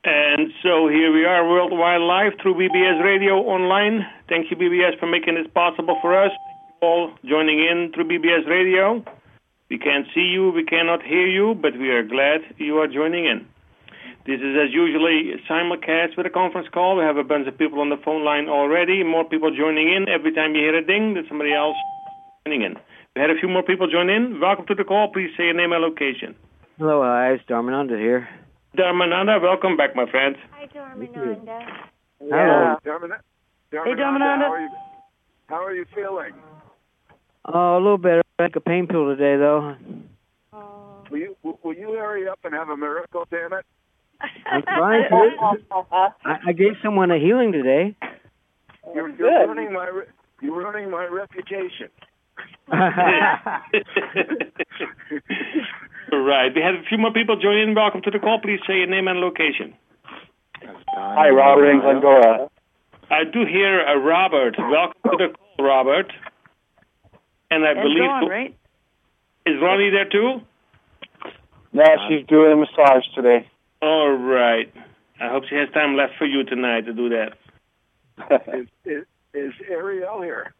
And so here we are worldwide live through BBS Radio Online. Thank you, BBS, for making this possible for us. Thank you all joining in through BBS Radio. We can't see you, we cannot hear you, but we are glad you are joining in. This is, as usually, simulcast with a conference call. We have a bunch of people on the phone line already. More people joining in. Every time you hear a ding, there's somebody else joining in. We had a few more people join in. Welcome to the call. Please say your name and location. Hello, it's Dharmananda here. Dharmananda, welcome back, my friend. Hi, Dharmananda. Hello. Dharmananda. Hey, Dharmananda. How are you feeling? Oh, a little better. I took a pain pill today, though. Will you hurry up and have a miracle, damn it? I'm trying to. I gave someone a healing today. You're ruining my reputation. Right. We have a few more people joining in. Welcome to the call. Please say your name and location. Hi, Robert in Glendora. I do hear a Robert. Welcome to the call, Robert. And I believe... Dawn, right? Is Ronnie there too? No, she's doing a massage today. All right. I hope she has time left for you tonight to do that. Is Ariel here?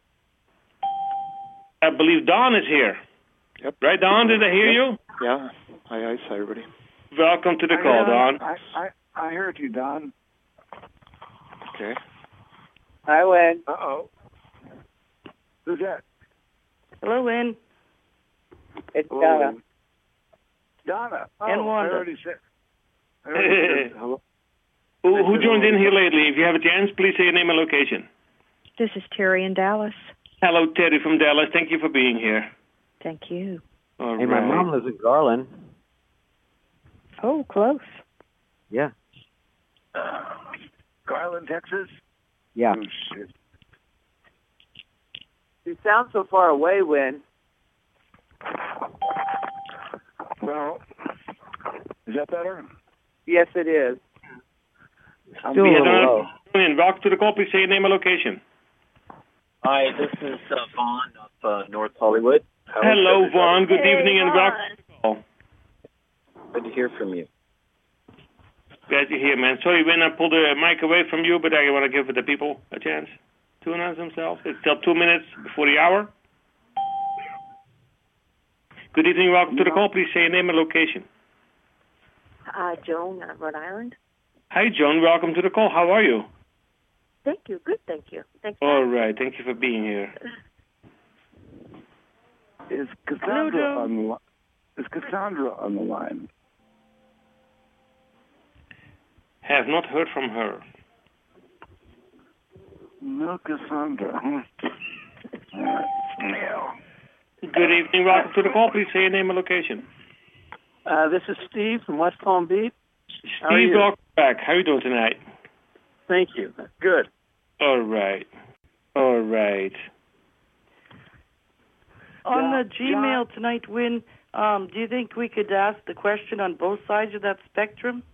I believe Don is here. Yep. Right, Don? Did I hear you? Yeah. Hi, everybody. Welcome to the call, Don. I heard you, Don. Okay. Hi, Win. Uh-oh. Who's that? Hello, Win. It's Donna. Donna. And Wanda. I already said hello. Who joined in here lately? If you have a chance, please say your name and location. This is Terry in Dallas. Hello, Terry from Dallas. Thank you for being here. Thank you. All Hey, right. my mom lives in Garland. Oh, close. Yeah. Garland, Texas? Yeah. Oh, shit. You sound so far away, Win. Well, is that better? Yes, it is. Still a little low. Welcome to the call. Please say your name and location. Hi, this is Vaughn of North Hollywood. Hello, Vaughn. Good evening and welcome to the call. Good to hear from you. Glad to hear, man. Sorry when I pulled the mic away from you, but I want to give the people a chance to announce themselves. It's still 2 minutes before the hour. Good evening. Welcome to the call. Please say your name and location. Joan, Rhode Island. Hi, Joan. Welcome to the call. How are you? Thank you. Good, thank you. Thanks. All right. Thank you for being here. Is Cassandra on the line? Have not heard from her. No, Cassandra. Good evening. Welcome to the call. Please say your name and location. This is Steve from West Palm Beach. Steve, welcome back. How are you doing tonight? Thank you. Good. All right. All right. On the Gmail tonight, Win, do you think we could ask the question on both sides of that spectrum?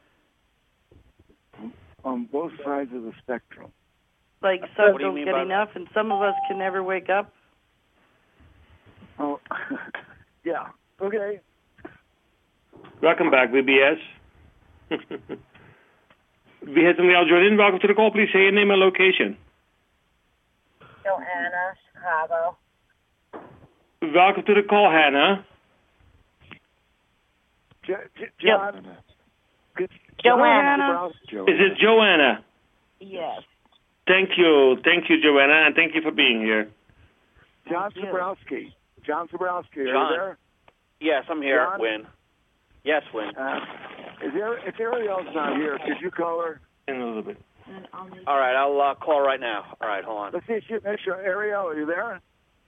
On both sides of the spectrum. Like some don't get enough and some of us can never wake up? Oh, yeah. Okay. Welcome back, BBS. We had somebody else join in. Welcome to the call. Please say your name and location. Joanna, Chicago. Welcome to the call, Hannah. John. Joanna. Is it Joanna? Yes. Thank you. Thank you, Joanna, and thank you for being here. John Zabrowski. John Zabrowski, are John. you there? Yes, I'm here, John? Win. Yes, Win. If Ariel's not here, could you call her? In a little bit. All right, I'll call right now. All right, hold on. Let's see. Make sure. Ariel, are you there?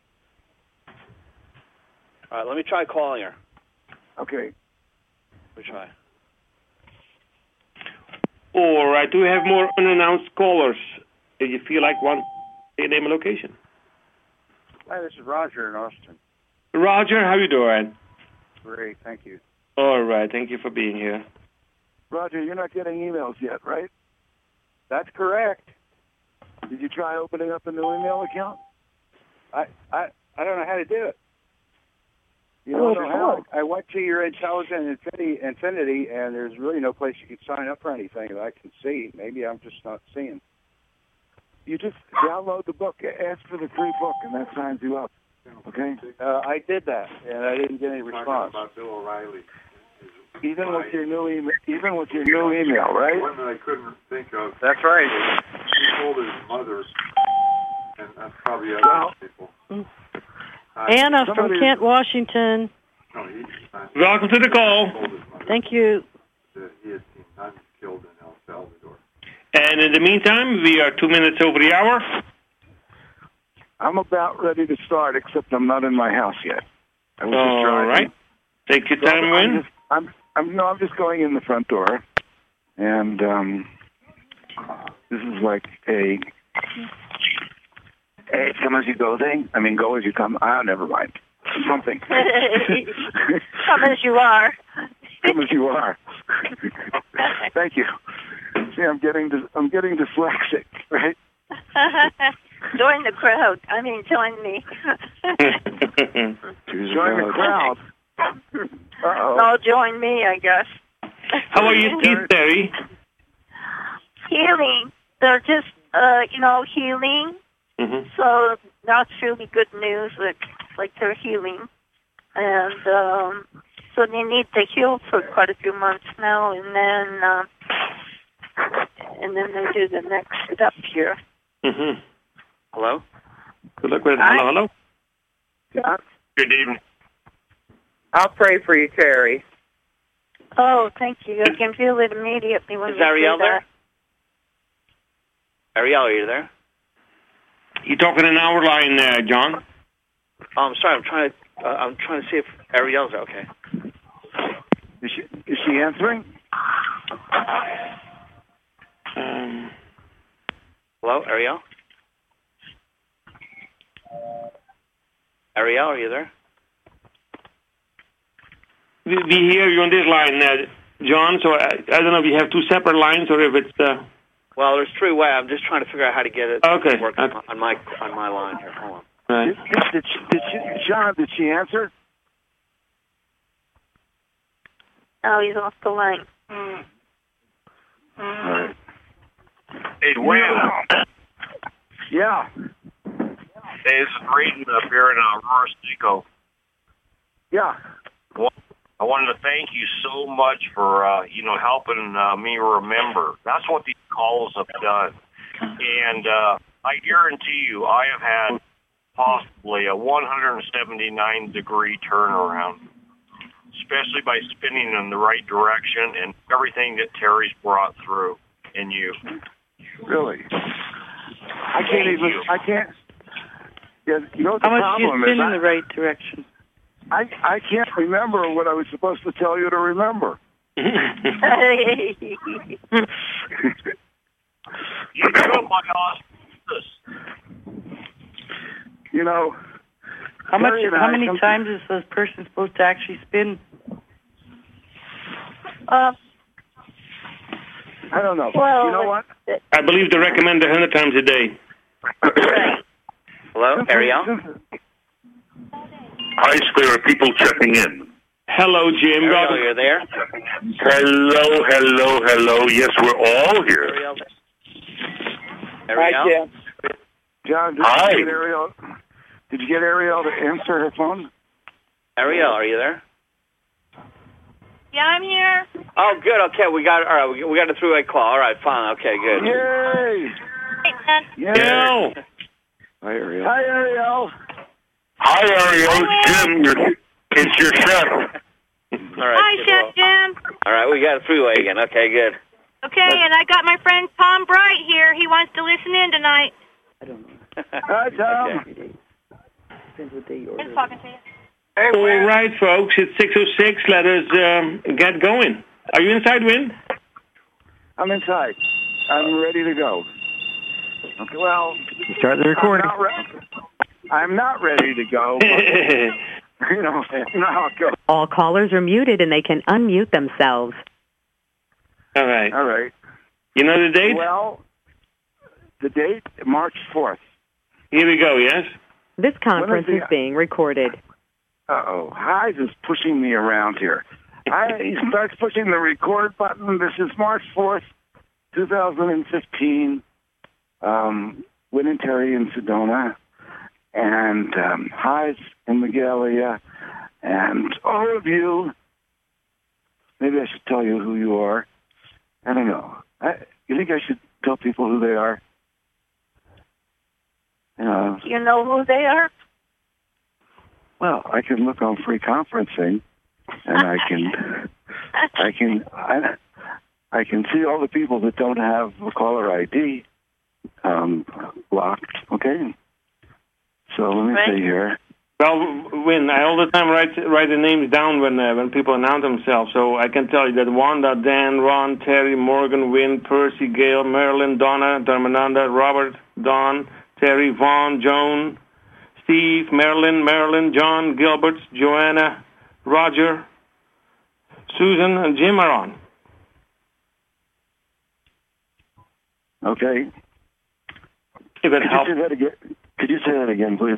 All right, let me try calling her. Okay. Let me try. All right. Do we have more unannounced callers? Do you feel like one? Say your name and location. Hi, this is Roger in Austin. Roger, how you doing? Great, thank you. All right. Thank you for being here. Roger, you're not getting emails yet, right? That's correct. Did you try opening up a new email account? I don't know how to do it. You know, Hal, I went to your Intelligent Infinity, and there's really no place you can sign up for anything that I can see. Maybe I'm just not seeing. You just download the book, ask for the free book, and that signs you up. Okay? I did that, and I didn't get any response. About Bill O'Reilly. Even with your new email, right? One that I couldn't think of. That's right. He told his mother, and that's probably other people. Anna from Kent, Washington. Welcome to the call. Thank you. He had seen nuns killed in El Salvador. And in the meantime, we are 2 minutes over the hour. I'm about ready to start, except I'm not in my house yet. I was just All driving. right. Take your time, Win. I'm just going in the front door, and this is like a come as you go thing. I mean, go as you come. Never mind. Something. Come as you are. Come as you are. Thank you. See, I'm getting dyslexic, right? Join the crowd. I mean, join me. Join the crowd. Uh-oh. No, join me, I guess. How are your teeth, Terry? Healing. They're just, healing. Mm-hmm. So that's really good news. Like they're healing, and so they need to heal for quite a few months now, and then they do the next step here. Mm-hmm. Hello? Good luck with it. Hello. Good evening. I'll pray for you, Terry. Oh, thank you. I can feel it immediately when Is you Ariel say there? that. Ariel, are you there? You're talking an hour line, John. Oh, I'm sorry. I'm trying to see if Ariel's there. Okay. Is she answering? Hello, Ariel? Ariel, are you there? We hear you on this line, John, so I don't know if you have two separate lines or if it's... Well, there's three ways. I'm just trying to figure out how to get it to work on my line here. Hold on. Right. John, did she answer? Oh, he's off the line. All right. Hey, Wham. Yeah. Hey, this is Braden up here in Aurora, Seco. Yeah. Well, I wanted to thank you so much for, helping me remember. That's what these calls have done. And I guarantee you, I have had possibly a 179-degree turnaround, especially by spinning in the right direction and everything that Terry's brought through in you. Really? I can't. Yeah, you know what the How much do you problem spin is? in the right direction? I can't remember what I was supposed to tell you to remember. You do my osmosis. You know. How many times is this person supposed to actually spin? I don't know. Well, you know what? I believe they recommend 100 times a day. Hello, Ariel? Hi, Square. People checking in. Hello, Jim. Ariel, you're there? Hello. Yes, we're all here. Ariel? John, Hi. Did you get Ariel to answer her phone? Ariel, are you there? Yeah, I'm here. Oh, good. Okay, we got a three-way call. All right, fine. Okay, good. Yay! Yo. Hi, Ariel. Hi, Ariel. Hi, Ariel. Jim, it's your chef. All right. Hi, Chef Jim. All right, we got a three-way again. Okay, good. Okay, and I got my friend Tom Bright here. He wants to listen in tonight. I don't know. Hi, Tom. Depends what day you He's order. talking to you. All right, folks. It's 6:06. Let us get going. Are you inside, Win? I'm inside. I'm ready to go. Okay, well... Start the recording. I'm not ready to go. But, you know how it goes. All callers are muted and they can unmute themselves. All right. All right. You know the date? Well, the date, March 4th. Here we go, yes? This conference is being recorded. Uh-oh. Hyde is pushing me around here. He starts pushing the record button. This is March 4th, 2015. Win and Terry in Sedona. And Hyde in Magalia. And all of you, maybe I should tell you who you are. I don't know. You think I should tell people who they are? You know who they are? Well, I can look on free conferencing, and I can see all the people that don't have a caller ID locked. Okay. So let me see here. Well, Win, I all the time write the names down when people announce themselves. So I can tell you that Wanda, Dan, Ron, Terry, Morgan, Win, Percy, Gail, Marilyn, Donna, Dharmananda, Robert, Don, Terry, Vaughn, Joan, Steve, Marilyn, John, Gilbert, Joanna, Roger, Susan, and Jim are on. Okay. If it helps. Could you say that again, please?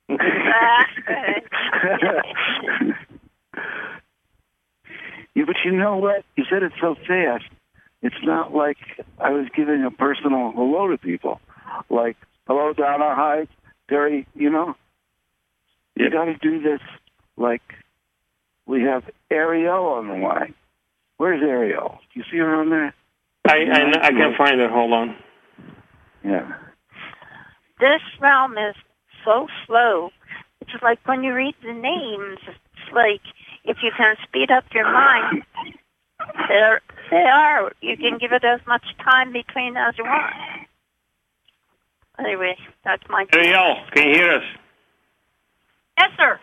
Yeah, but you know what? You said it so fast. It's not like I was giving a personal hello to people. Like, hello, Donna, hi, Terry, you know? You got to do this like we have Ariel on the line. Where's Ariel? Do you see her on there? I can't find her. Hold on. Yeah. This realm is so slow. It's like when you read the names, it's like if you can speed up your mind, there they are. You can give it as much time between as you want. Anyway, that's my... Ariel, can you hear us? Yes, sir.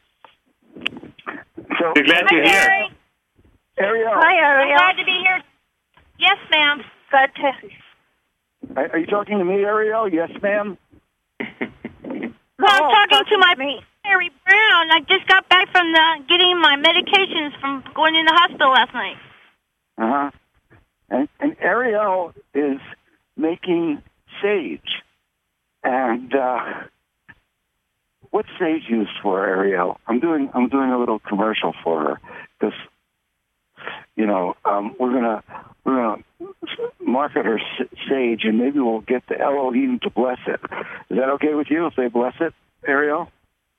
So, we're glad you're here. Ariel. Hi, Ariel. I'm glad to be here. Yes, ma'am. Glad to... Are you talking to me, Ariel? Yes, ma'am. Well, I'm talking to my Mary Brown. I just got back from getting my medications from going in the hospital last night. And Ariel is making sage. And what's sage used for, Ariel? I'm doing a little commercial for her because we're gonna market her sage, and maybe we'll get the Elohim to bless it. Is that okay with you if they bless it, Ariel?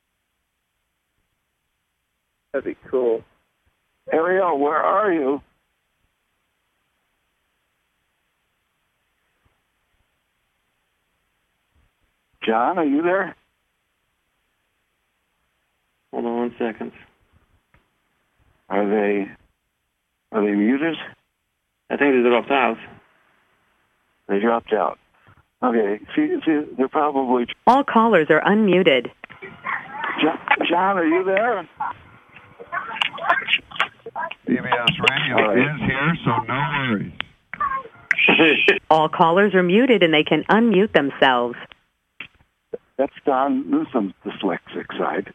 That'd be cool. Ariel, where are you? John, are you there? Hold on 1 second. Are they muted? I think they dropped out. They dropped out. Okay. See, they're probably... All callers are unmuted. John, are you there? BBS Radio is here, so no worries. All callers are muted and they can unmute themselves. That's Don Newsom's dyslexic side.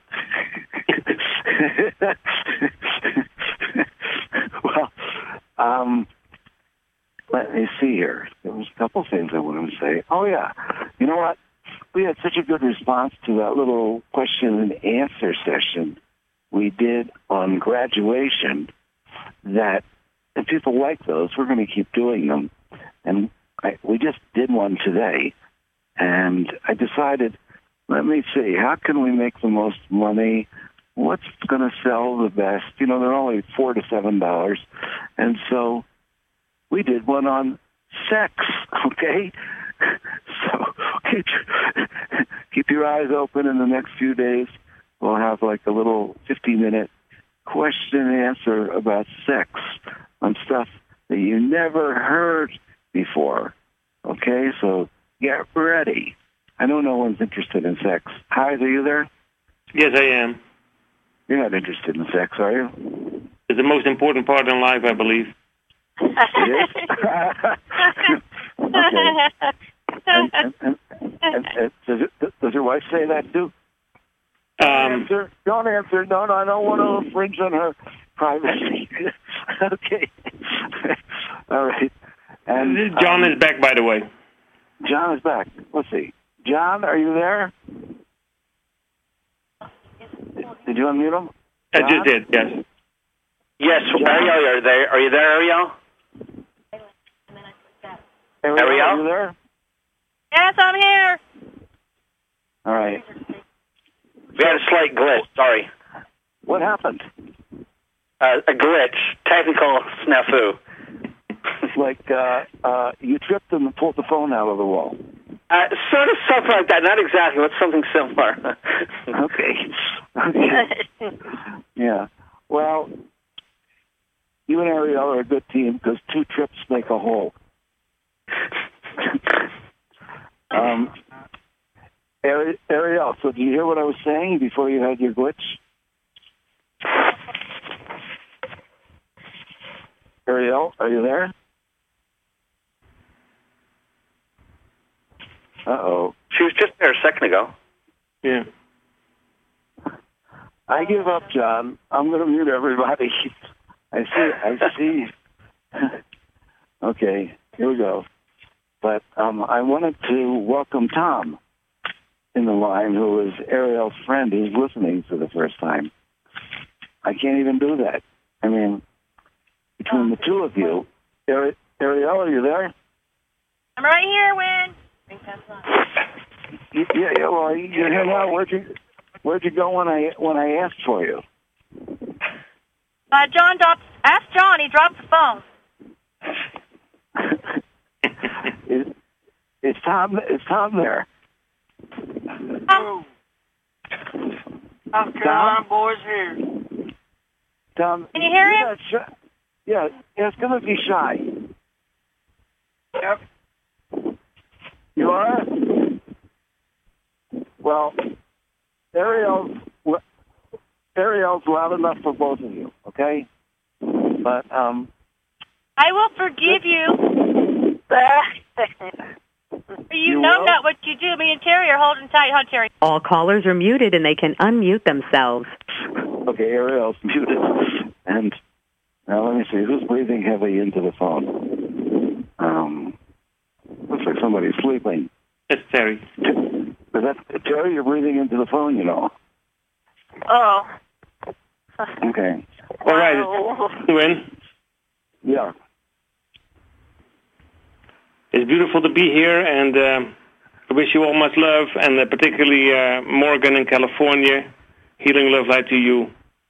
Well, let me see here. There was a couple things I wanted to say. Oh, yeah. You know what? We had such a good response to that little question and answer session we did on graduation that if people like those, we're going to keep doing them. And we just did one today. And I decided, let me see, how can we make the most money? What's going to sell the best? They're only $4 to $7. And so we did one on sex, okay? So keep your eyes open in the next few days. We'll have like a little 50-minute question and answer about sex on stuff that you never heard before, okay? So get ready. I know no one's interested in sex. Hi, are you there? Yes, I am. You're not interested in sex, are you? It's the most important part in life, I believe. It is? Okay. And does your wife say that too? Don't answer. No, I don't want to infringe on her privacy. Okay. All right. And John is back, by the way. John is back. Let's see. John, are you there? Did you unmute him? I just did, yes. Yes, Ariel, are you there, Ariel? Ariel, are you there? Yes, I'm here. All right. We had a slight glitch, sorry. What happened? A glitch, technical snafu. It's like you tripped and pulled the phone out of the wall. Sort of stuff like that, not exactly, but something similar. Okay. Yeah. Well, you and Ariel are a good team because 2 trips make a hole. Ariel, so do you hear what I was saying before you had your glitch? Ariel, are you there? Uh-oh. She was just there a second ago. Yeah. I give up, John. I'm going to mute everybody. I see. Okay, here we go. But I wanted to welcome Tom in the line, who is Ariel's friend who's listening for the first time. I can't even do that. I mean, between the two of you, Ariel, are you there? I'm right here, Win. Yeah. Well, you're here now. Where'd you go when I asked for you? John dropped. Ask John. He dropped the phone. Is Tom there? South Carolina boys here. Tom, can you hear him? Yeah, it's going to be shy. Yep. You are? Well, Ariel's loud enough for both of you, okay? But, I will forgive you. You know not what you do. Me and Terry are holding tight, huh, Terry? All callers are muted and they can unmute themselves. Okay, Ariel's muted. And now let me see, who's breathing heavy into the phone? Looks like somebody's sleeping. It's Terry. Terry, you're breathing into the phone, you know. Oh. Okay. All right. Win. Yeah. It's beautiful to be here, and I wish you all much love, and particularly Morgan in California. Healing love light to you.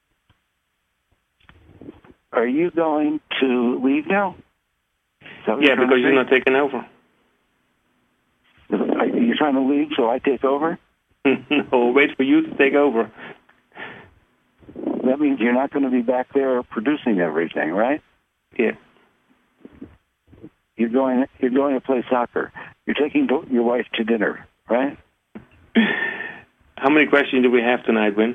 Are you going to leave now? Yeah, because you're not taking over. You're trying to leave so I take over? No, wait for you to take over. That means you're not going to be back there producing everything, right? Yeah. You're going to play soccer. You're taking your wife to dinner, right? How many questions do we have tonight, Win?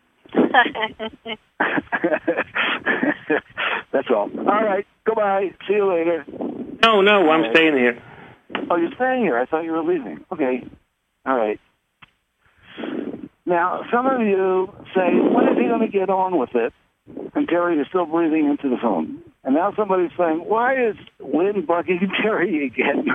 That's all. All right. Goodbye. See you later. No, I'm staying here. Oh, you're staying here. I thought you were leaving. Okay. All right. Now, some of you say, when is he going to get on with it? And Terry is still breathing into the phone. And now somebody's saying, why is Lynn bugging Terry again?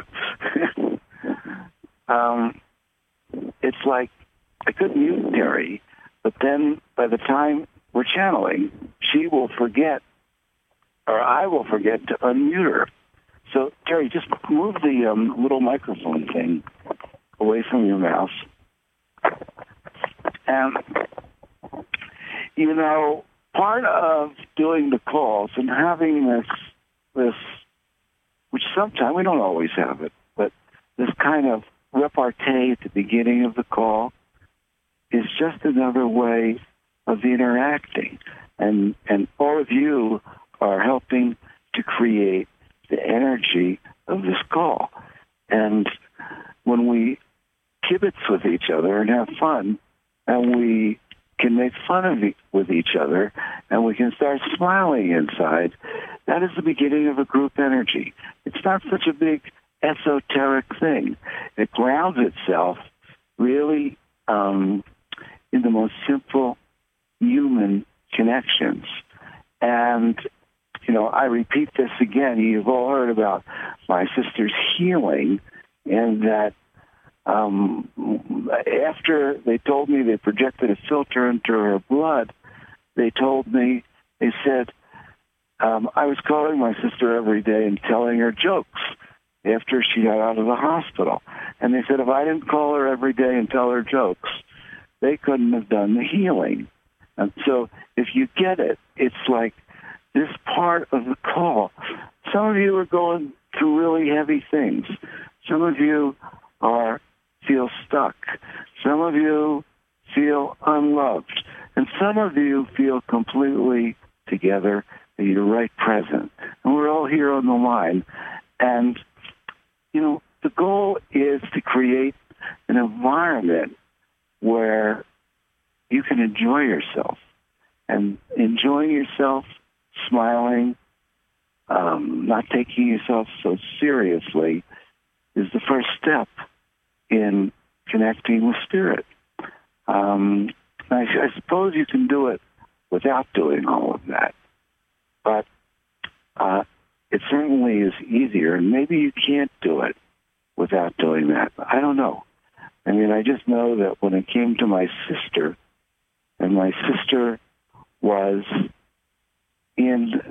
It's like, I could mute Terry, but then by the time we're channeling, she will forget, or I will forget to unmute her. So, Terry, just move the little microphone thing away from your mouth. And, you know, part of doing the calls and having this, which sometimes, we don't always have it, but this kind of repartee at the beginning of the call is just another way of interacting. And all of you are helping to create the energy of this call. And when we kibitz with each other and have fun, and we can make fun with each other, and we can start smiling inside, that is the beginning of a group energy. It's not such a big esoteric thing. It grounds itself really in the most simple human connections. And, you know, I repeat this again. You've all heard about my sister's healing, and that after they told me they projected a filter into her blood, they said, I was calling my sister every day and telling her jokes after she got out of the hospital. And they said if I didn't call her every day and tell her jokes, they couldn't have done the healing. And so if you get it, it's like this part of the call. Some of you are going through really heavy things. Some of you feel stuck. Some of you feel unloved. And some of you feel completely together, that you're right present. And we're all here on the line. And, the goal is to create an environment where you can enjoy yourself. And enjoying yourself, smiling, not taking yourself so seriously is the first step in connecting with spirit. I suppose you can do it without doing all of that. But it certainly is easier, and maybe you can't do it without doing that. I don't know. I mean, I just know that when it came to my sister, and my sister was in,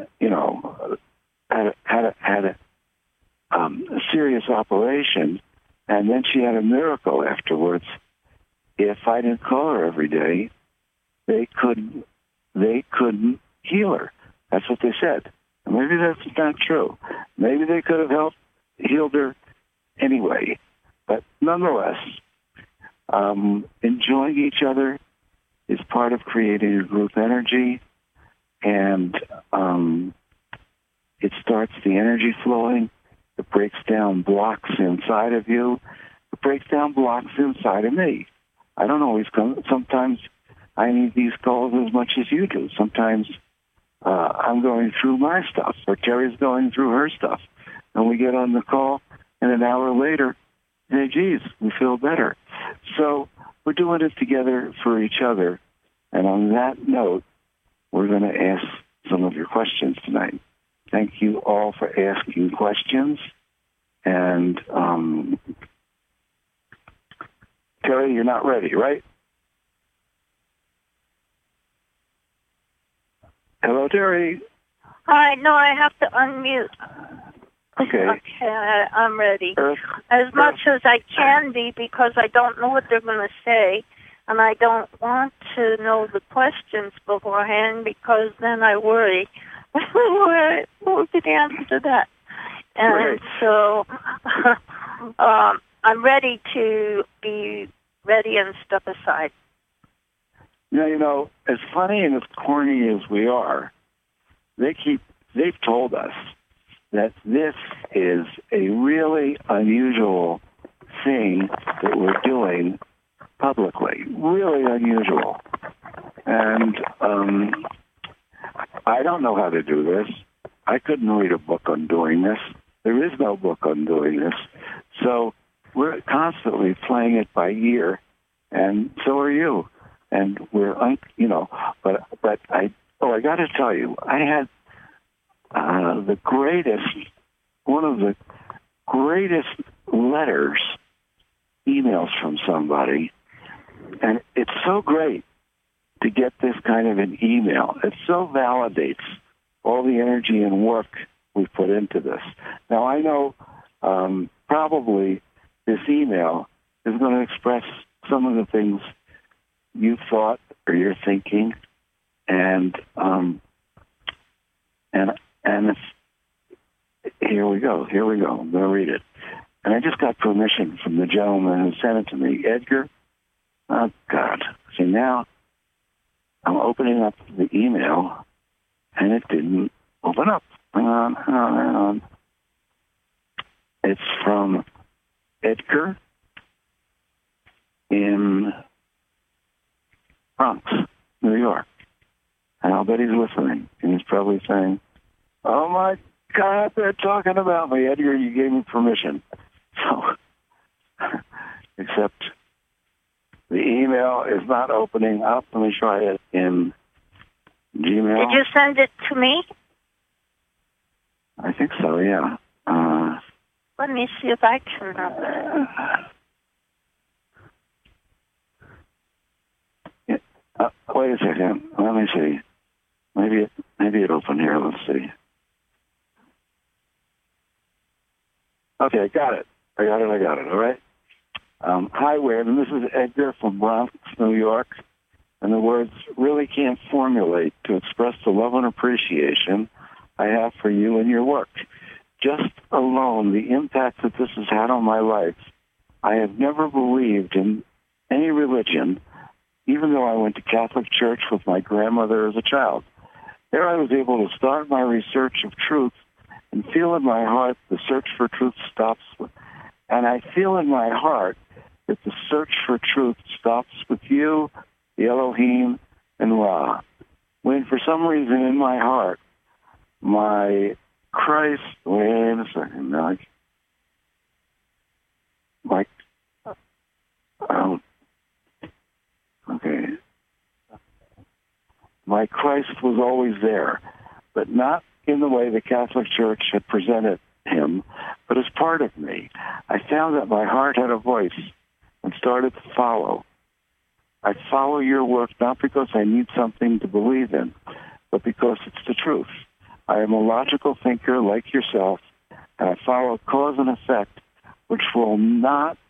had a serious operation, and then she had a miracle afterwards. If I didn't call her every day, they couldn't heal her. That's what they said. And maybe that's not true. Maybe they could have healed her anyway. But nonetheless, enjoying each other is part of creating a group energy, and it starts the energy flowing. It breaks down blocks inside of you. It breaks down blocks inside of me. I don't always come. Sometimes I need these calls as much as you do. Sometimes I'm going through my stuff, or Terry's going through her stuff, and we get on the call, and an hour later, hey, geez, we feel better. So we're doing it together for each other. And on that note, we're going to ask some of your questions tonight. Thank you all for asking questions. And Terry, you're not ready, right? Hello, Terry. Hi, no, I have to unmute. Okay. Okay, I'm ready. As much as I can be, because I don't know what they're going to say, and I don't want to know the questions beforehand, because then I worry. What would be the answer to that? And so I'm ready to be ready and step aside. As funny and as corny as we are, they've told us that this is a really unusual thing that we're doing publicly. Really unusual. And I don't know how to do this. I couldn't read a book on doing this. There is no book on doing this. So we're constantly playing it by ear, and so are you. And we're, but I got to tell you, I had one of the greatest emails from somebody, and it's so great to get this kind of an email. It so validates all the energy and work we put into this. Now, I know probably this email is going to express some of the things you thought or you're thinking, and it's, here we go. I'm going to read it. And I just got permission from the gentleman who sent it to me, Edgar. Oh, God. See, now I'm opening up the email, and it didn't open up. Hang on. It's from Edgar in Bronx, New York. And I'll bet he's listening, and he's probably saying, oh, my God, they're talking about me. Edgar, you gave me permission. So, except the email is not opening up. Let me try it in Gmail. Did you send it to me? I think so, yeah. Let me see if I can. Wait a second. Let me see. Maybe it opened here. Let's see. Okay, got it. I got it. All right. Hi, Wade, and this is Edgar from Bronx, New York. And the words really can't formulate to express the love and appreciation I have for you and your work. Just alone, the impact that this has had on my life. I have never believed in any religion, even though I went to Catholic church with my grandmother as a child. There I was able to start my research of truth and feel in my heart the search for truth stops. And I feel in my heart that the search for truth stops with you, the Elohim, and Ra. When for some reason in my heart, my Christ, wait a second, my Christ was always there, but not in the way the Catholic Church had presented him, but as part of me. I found that my heart had a voice and started to follow. I follow your work not because I need something to believe in, but because it's the truth. I am a logical thinker like yourself, and I follow cause and effect, which will not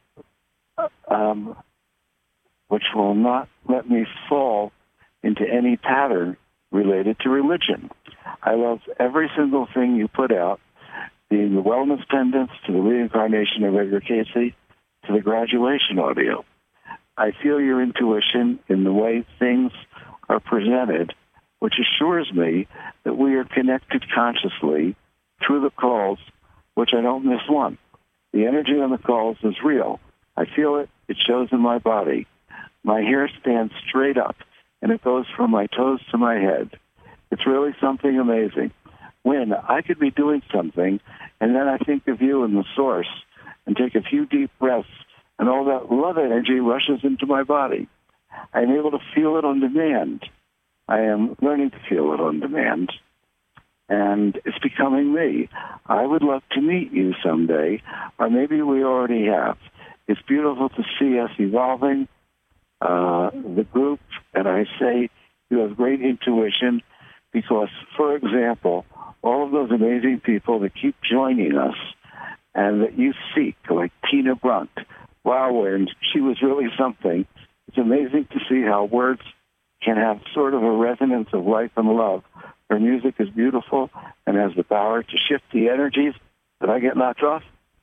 let me fall into any pattern related to religion. I love every single thing you put out, being the wellness pendants to the reincarnation of Edgar Casey to the graduation audio. I feel your intuition in the way things are presented, which assures me that we are connected consciously through the calls, which I don't miss one. The energy on the calls is real. I feel it. It shows in my body. My hair stands straight up, and it goes from my toes to my head. It's really something amazing. When I could be doing something, and then I think of you and the source, and take a few deep breaths, and all that love energy rushes into my body. I'm able to feel it on demand. I am learning to feel it on demand. And it's becoming me. I would love to meet you someday, or maybe we already have. It's beautiful to see us evolving, the group, and I say you have great intuition because, for example, all of those amazing people that keep joining us and that you seek, like Tina Brunt, wow, and she was really something. It's amazing to see how words can have sort of a resonance of life and love. Her music is beautiful and has the power to shift the energies. Did I get knocked off?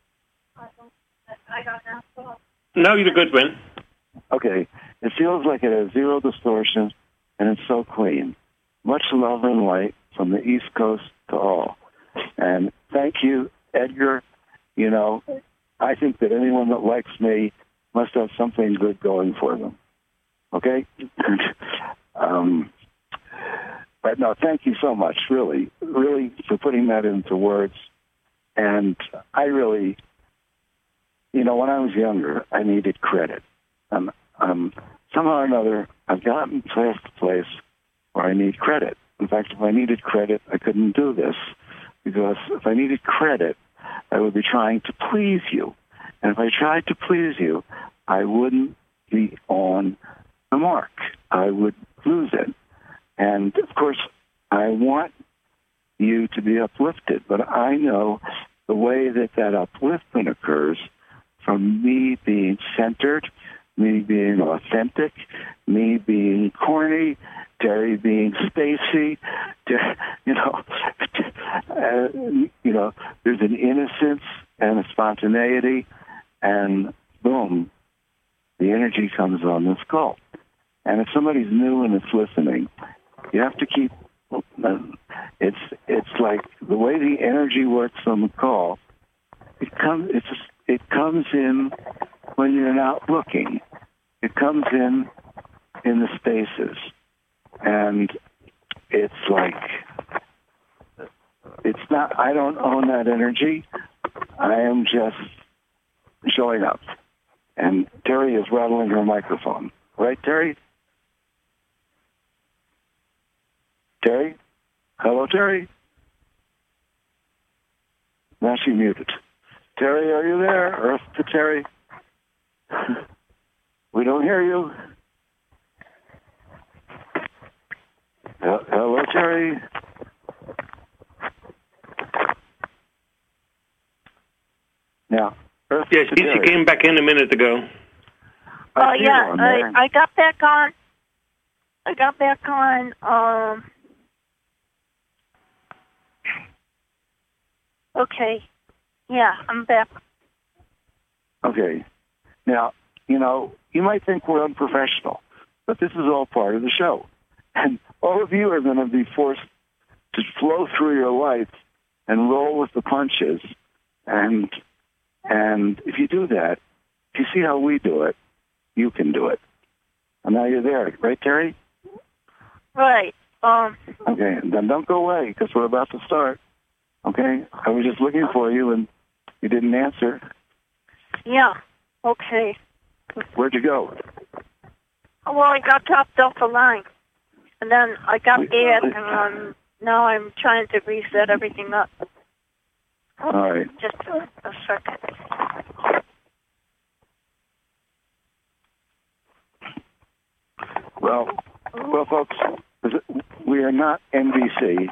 I got knocked off. No, you're good, Win. Okay. It feels like it has zero distortion, and it's so clean. Much love and light from the East Coast to all. And thank you, Edgar. You know, I think that anyone that likes me must have something good going for them. Okay? But no, thank you so much, really, for putting that into words. And I really, when I was younger, I needed credit. Somehow or another, I've gotten past the place where I need credit. In fact, if I needed credit, I couldn't do this, because if I needed credit, I would be trying to please you. And if I tried to please you, I wouldn't be on the mark. I would lose it. And, of course, I want you to be uplifted, but I know the way that upliftment occurs from me being centered, me being authentic, me being corny, Terry being spacey, there's an innocence and a spontaneity, and boom, the energy comes on this call. And if somebody's new and it's listening, you have to keep. It's like the way the energy works on the call. It comes in when you're not looking. It comes in the spaces, and it's like it's not. I don't own that energy. I am just showing up. And Terry is rattling her microphone, right, Terry? Terry? Hello, Terry? Now she muted. Terry, are you there? Earth to Terry? We don't hear you. Hello, Terry. Now, Earth Yes, to she Terry. came back in a minute ago. Oh see her yeah, on there. I got back on. I got back on. Okay. Yeah, I'm back. Okay. Now, you might think we're unprofessional, but this is all part of the show. And all of you are going to be forced to flow through your life and roll with the punches. And if you do that, if you see how we do it, you can do it. And now you're there, right, Terry? Right. Okay, then don't go away because we're about to start. Okay? I was just looking for you and you didn't answer. Yeah. Okay. Where'd you go? Well, I got dropped off the line, and then I got back, and now I'm trying to reset everything up. All right. Just a second. Well, folks, we are not NBC.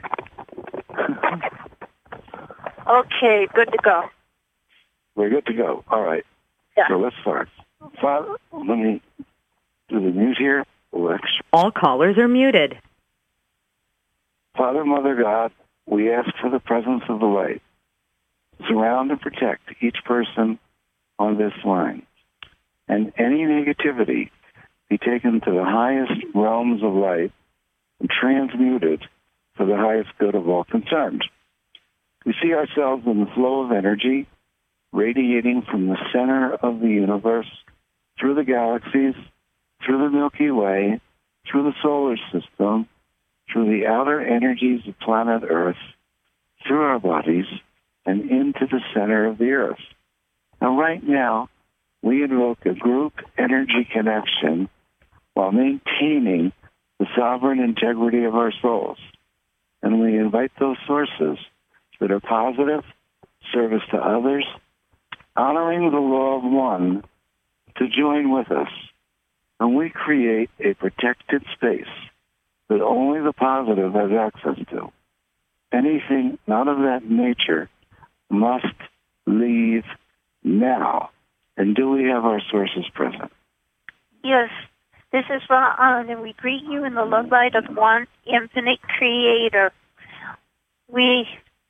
Okay, good to go. We're good to go. All right. Yeah. So let's start. Father, let me do the news here. Alexa. All callers are muted. Father, Mother, God, we ask for the presence of the light. Surround and protect each person on this line. And any negativity be taken to the highest realms of light and transmuted for the highest good of all concerned. We see ourselves in the flow of energy radiating from the center of the universe, through the galaxies, through the Milky Way, through the solar system, through the outer energies of planet Earth, through our bodies, and into the center of the Earth. Now, right now, we invoke a group energy connection while maintaining the sovereign integrity of our souls. And we invite those sources that are positive, service to others, honoring the law of one, to join with us. And we create a protected space that only the positive has access to. Anything not of that nature must leave now. And do we have our sources present? Yes, this is Ron, and we greet you in the love light of one infinite creator. We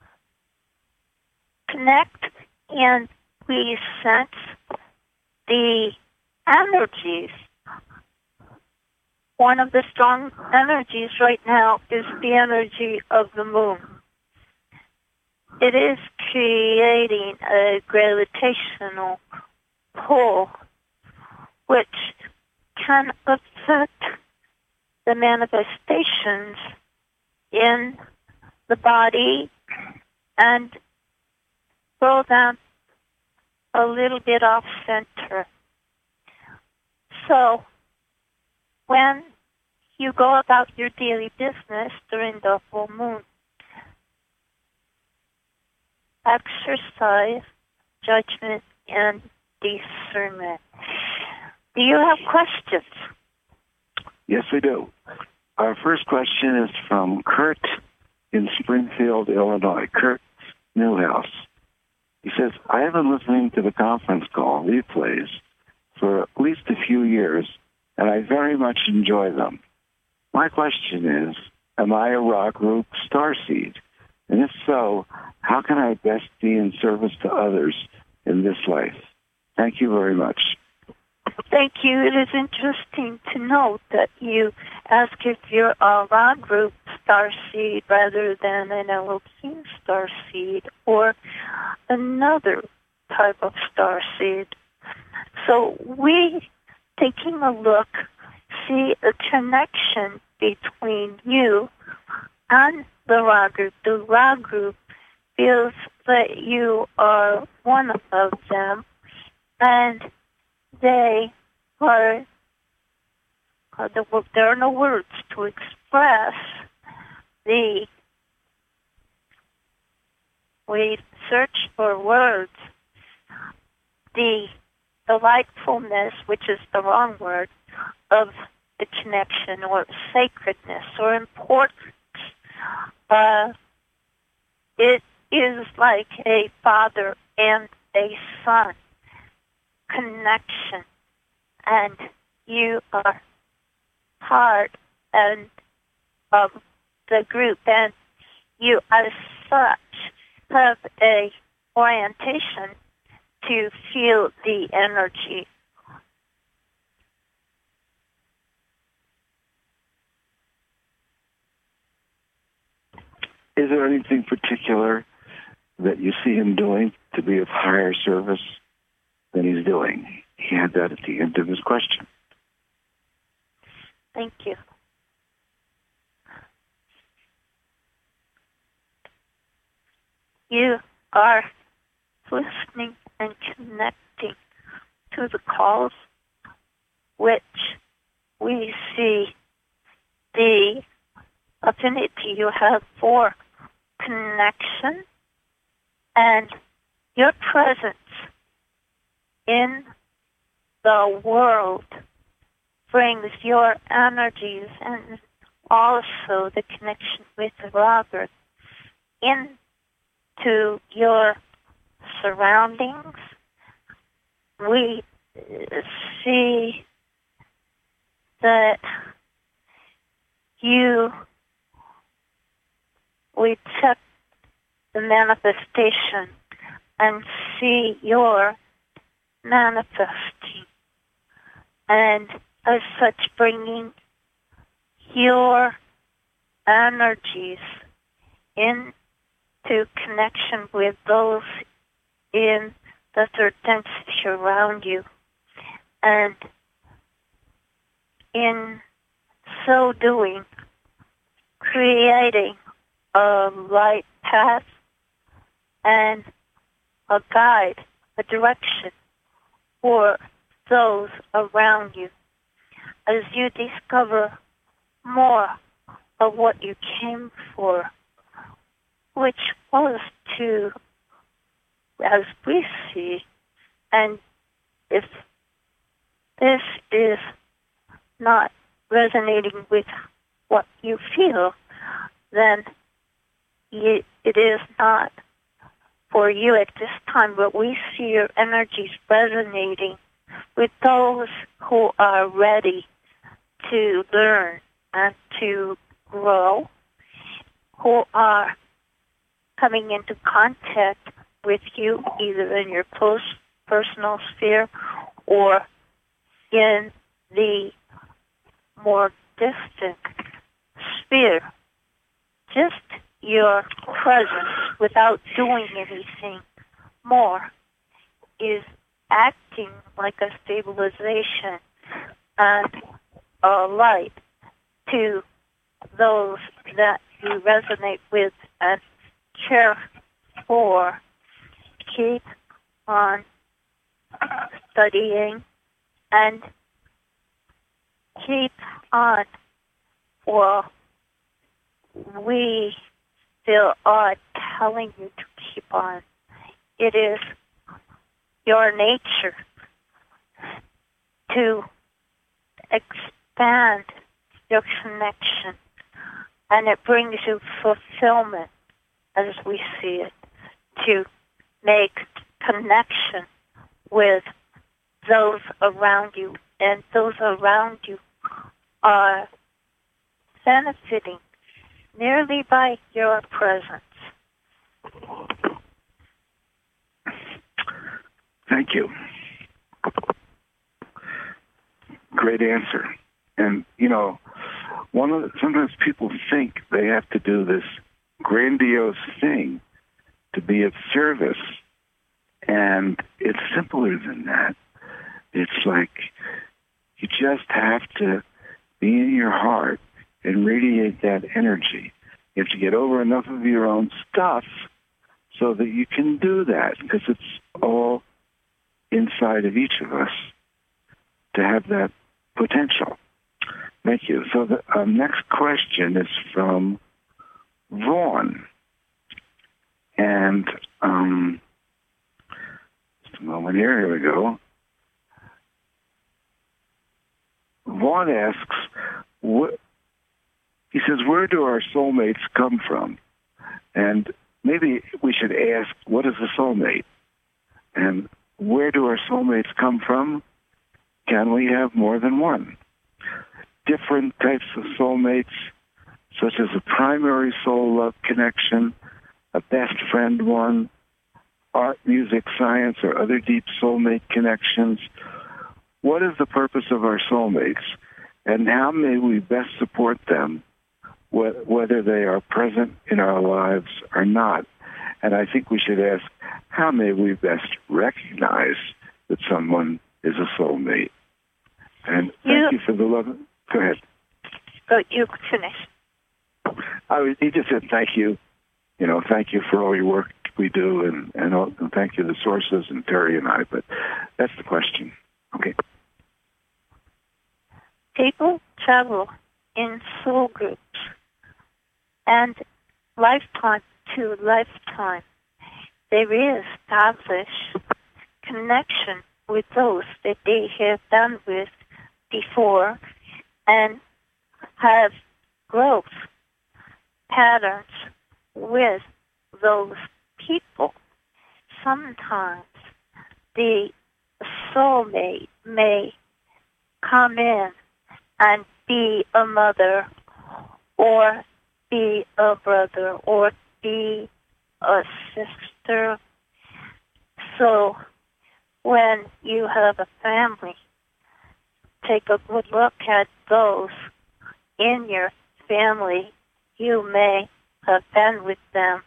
connect and we sense the energies. One of the strong energies right now is the energy of the moon. It is creating a gravitational pull which can affect the manifestations in the body and throw them a little bit off center. So when you go about your daily business during the full moon, exercise judgment and discernment. Do you have questions? Yes, we do. Our first question is from Kurt in Springfield, Illinois. Kurt Newhouse. He says, I have been listening to the conference call replays for at least a few years, and I very much enjoy them. My question is, am I a Ra group starseed? And if so, how can I best be in service to others in this life? Thank you very much. Thank you. It is interesting to note that you ask if you're a Ra group starseed rather than an Elohim starseed or another type of starseed. So we, taking a look, see a connection between you and the Ra group. The Ra group feels that you are one of them, and they are, there are no words to express the, we search for words, the delightfulness, which is the wrong word, of the connection or sacredness or importance. It is like a father and a son connection, and you are part of the group, and you as such have a orientation to feel the energy. Is there anything particular that you see him doing to be of higher service than he's doing? He had that at the end of his question. Thank you. You are listening and connecting to the calls, which we see the affinity you have for connection, and your presence in the world brings your energies and also the connection with Robert into your surroundings. We see that we check the manifestation and see your manifesting, and as such bringing your energies into connection with those in the third density around you, and in so doing, creating a light path and a guide, a direction for those around you as you discover more of what you came for, which was to, as we see, and if this is not resonating with what you feel, then it is not for you at this time, but we see your energies resonating with those who are ready to learn and to grow, who are coming into contact with you either in your close personal sphere or in the more distant sphere. Just your presence without doing anything more is acting like a stabilization and a light to those that you resonate with and care for. Keep on studying and keep on. Well, we still are telling you to keep on. It is your nature to expand your connection, and it brings you fulfillment as we see it, to make connection with those around you, and those around you are benefiting merely by your presence. Thank you. Great answer. And, sometimes people think they have to do this grandiose thing to be of service. And it's simpler than that. It's like you just have to be in your heart and radiate that energy. You have to get over enough of your own stuff so that you can do that, because it's all inside of each of us to have that potential. Thank you. So the next question is from Vaughn. And just a moment here. Here we go. Vaughn asks, he says, where do our soulmates come from? And maybe we should ask, what is a soulmate? And where do our soulmates come from? Can we have more than one? Different types of soulmates, such as a primary soul love connection, a best friend one, art, music, science, or other deep soulmate connections. What is the purpose of our soulmates, and how may we best support them, whether they are present in our lives or not? And I think we should ask, how may we best recognize that someone is a soulmate? And thank you for the love. Go ahead. You finish. He just said thank you. Thank you for all your work we do, and thank you to the sources and Terry and I. But that's the question. Okay. People travel in soul groups, and lifetime to lifetime, there is established connection with those that they have done with before, and have growth patterns with those people. Sometimes the soulmate may come in and be a mother, or be a brother, or be a sister. So when you have a family, take a good look at those in your family. You may have been with them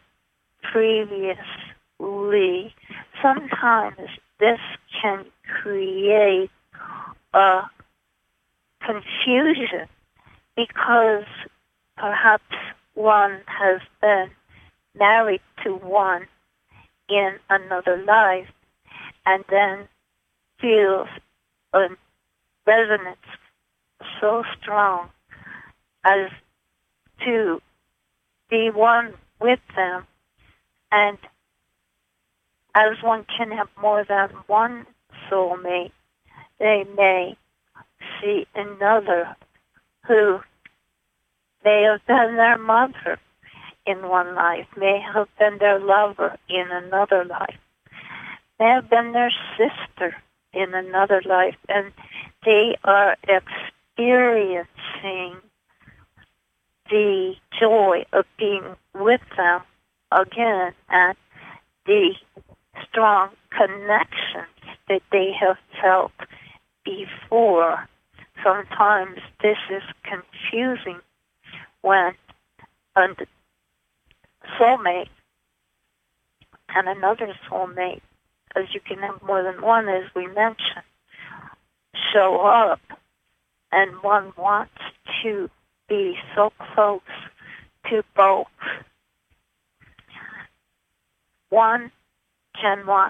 previously. Sometimes this can create a confusion because perhaps one has been married to one in another life and then feels a resonance so strong as to be one with them. And as one can have more than one soulmate, they may see another who may have been their mother in one life, may have been their lover in another life, may have been their sister in another life, and they are experiencing the joy of being with them again, and the strong connections that they have felt before. Sometimes this is confusing when a soulmate and another soulmate, as you can have more than one, as we mentioned, show up, and one wants to be so close to both. One can watch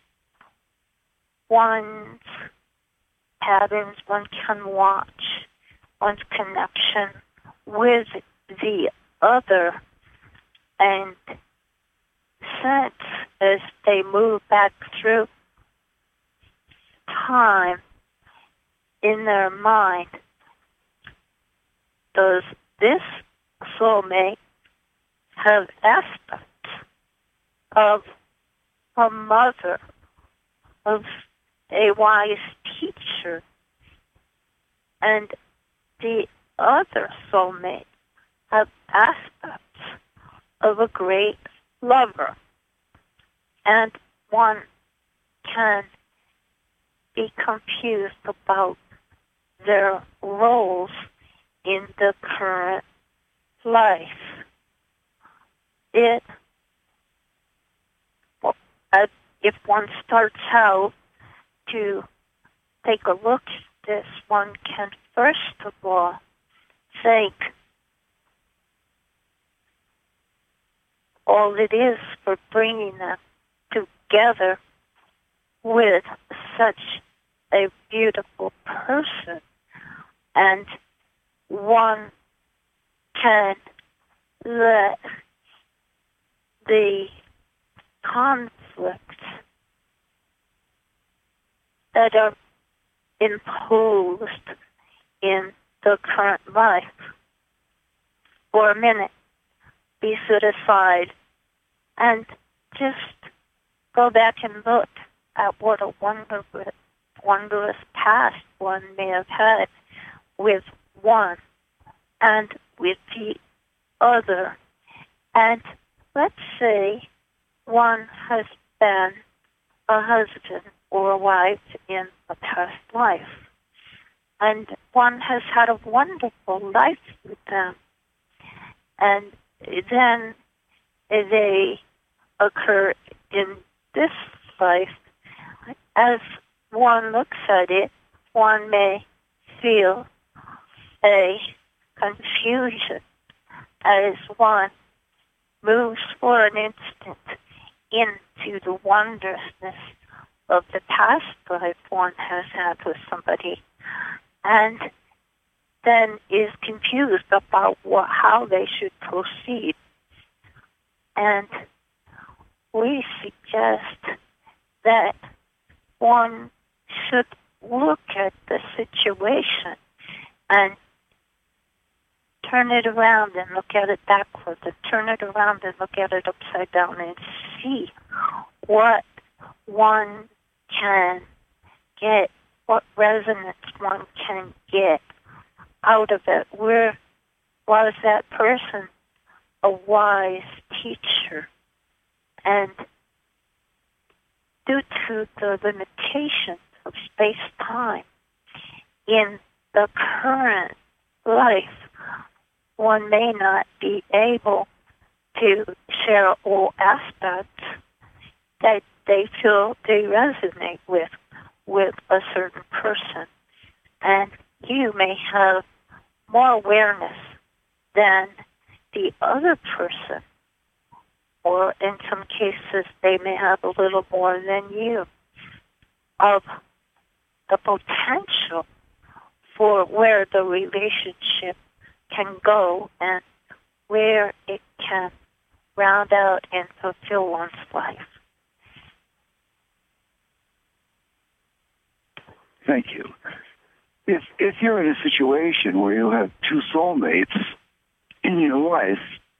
one's patterns, one can watch one's connection with the other, and sense as they move back through time in their mind, does this soulmate have aspects of a mother, of a wise teacher, and the other soulmate have aspects of a great lover, and one can be confused about their roles in the current life. If one starts out to take a look at this, one can first of all thank all it is for bringing them together with such a beautiful person. And one can let the conflicts that are imposed in the current life for a minute. Be set aside and just go back and look at what a wondrous past one may have had with one and with the other. And let's say one has been a husband or a wife in a past life, and one has had a wonderful life with them, and then they occur in this life. As one looks at it, one may feel a confusion as one moves for an instant into the wondrousness of the past life one has had with somebody, and then is confused about how they should proceed. And we suggest that one should look at the situation and turn it around and look at it backwards, and turn it around and look at it upside down, and see what one can get, what resonance one can get out of it. Where was that person a wise teacher? And due to the limitations of space-time in the current life, one may not be able to share all aspects that they feel they resonate with a certain person. And you may have more awareness than the other person, or in some cases they may have a little more than you, of the potential for where the relationship can go and where it can round out and fulfill one's life. Thank you. If you're in a situation where you have two soulmates in your life,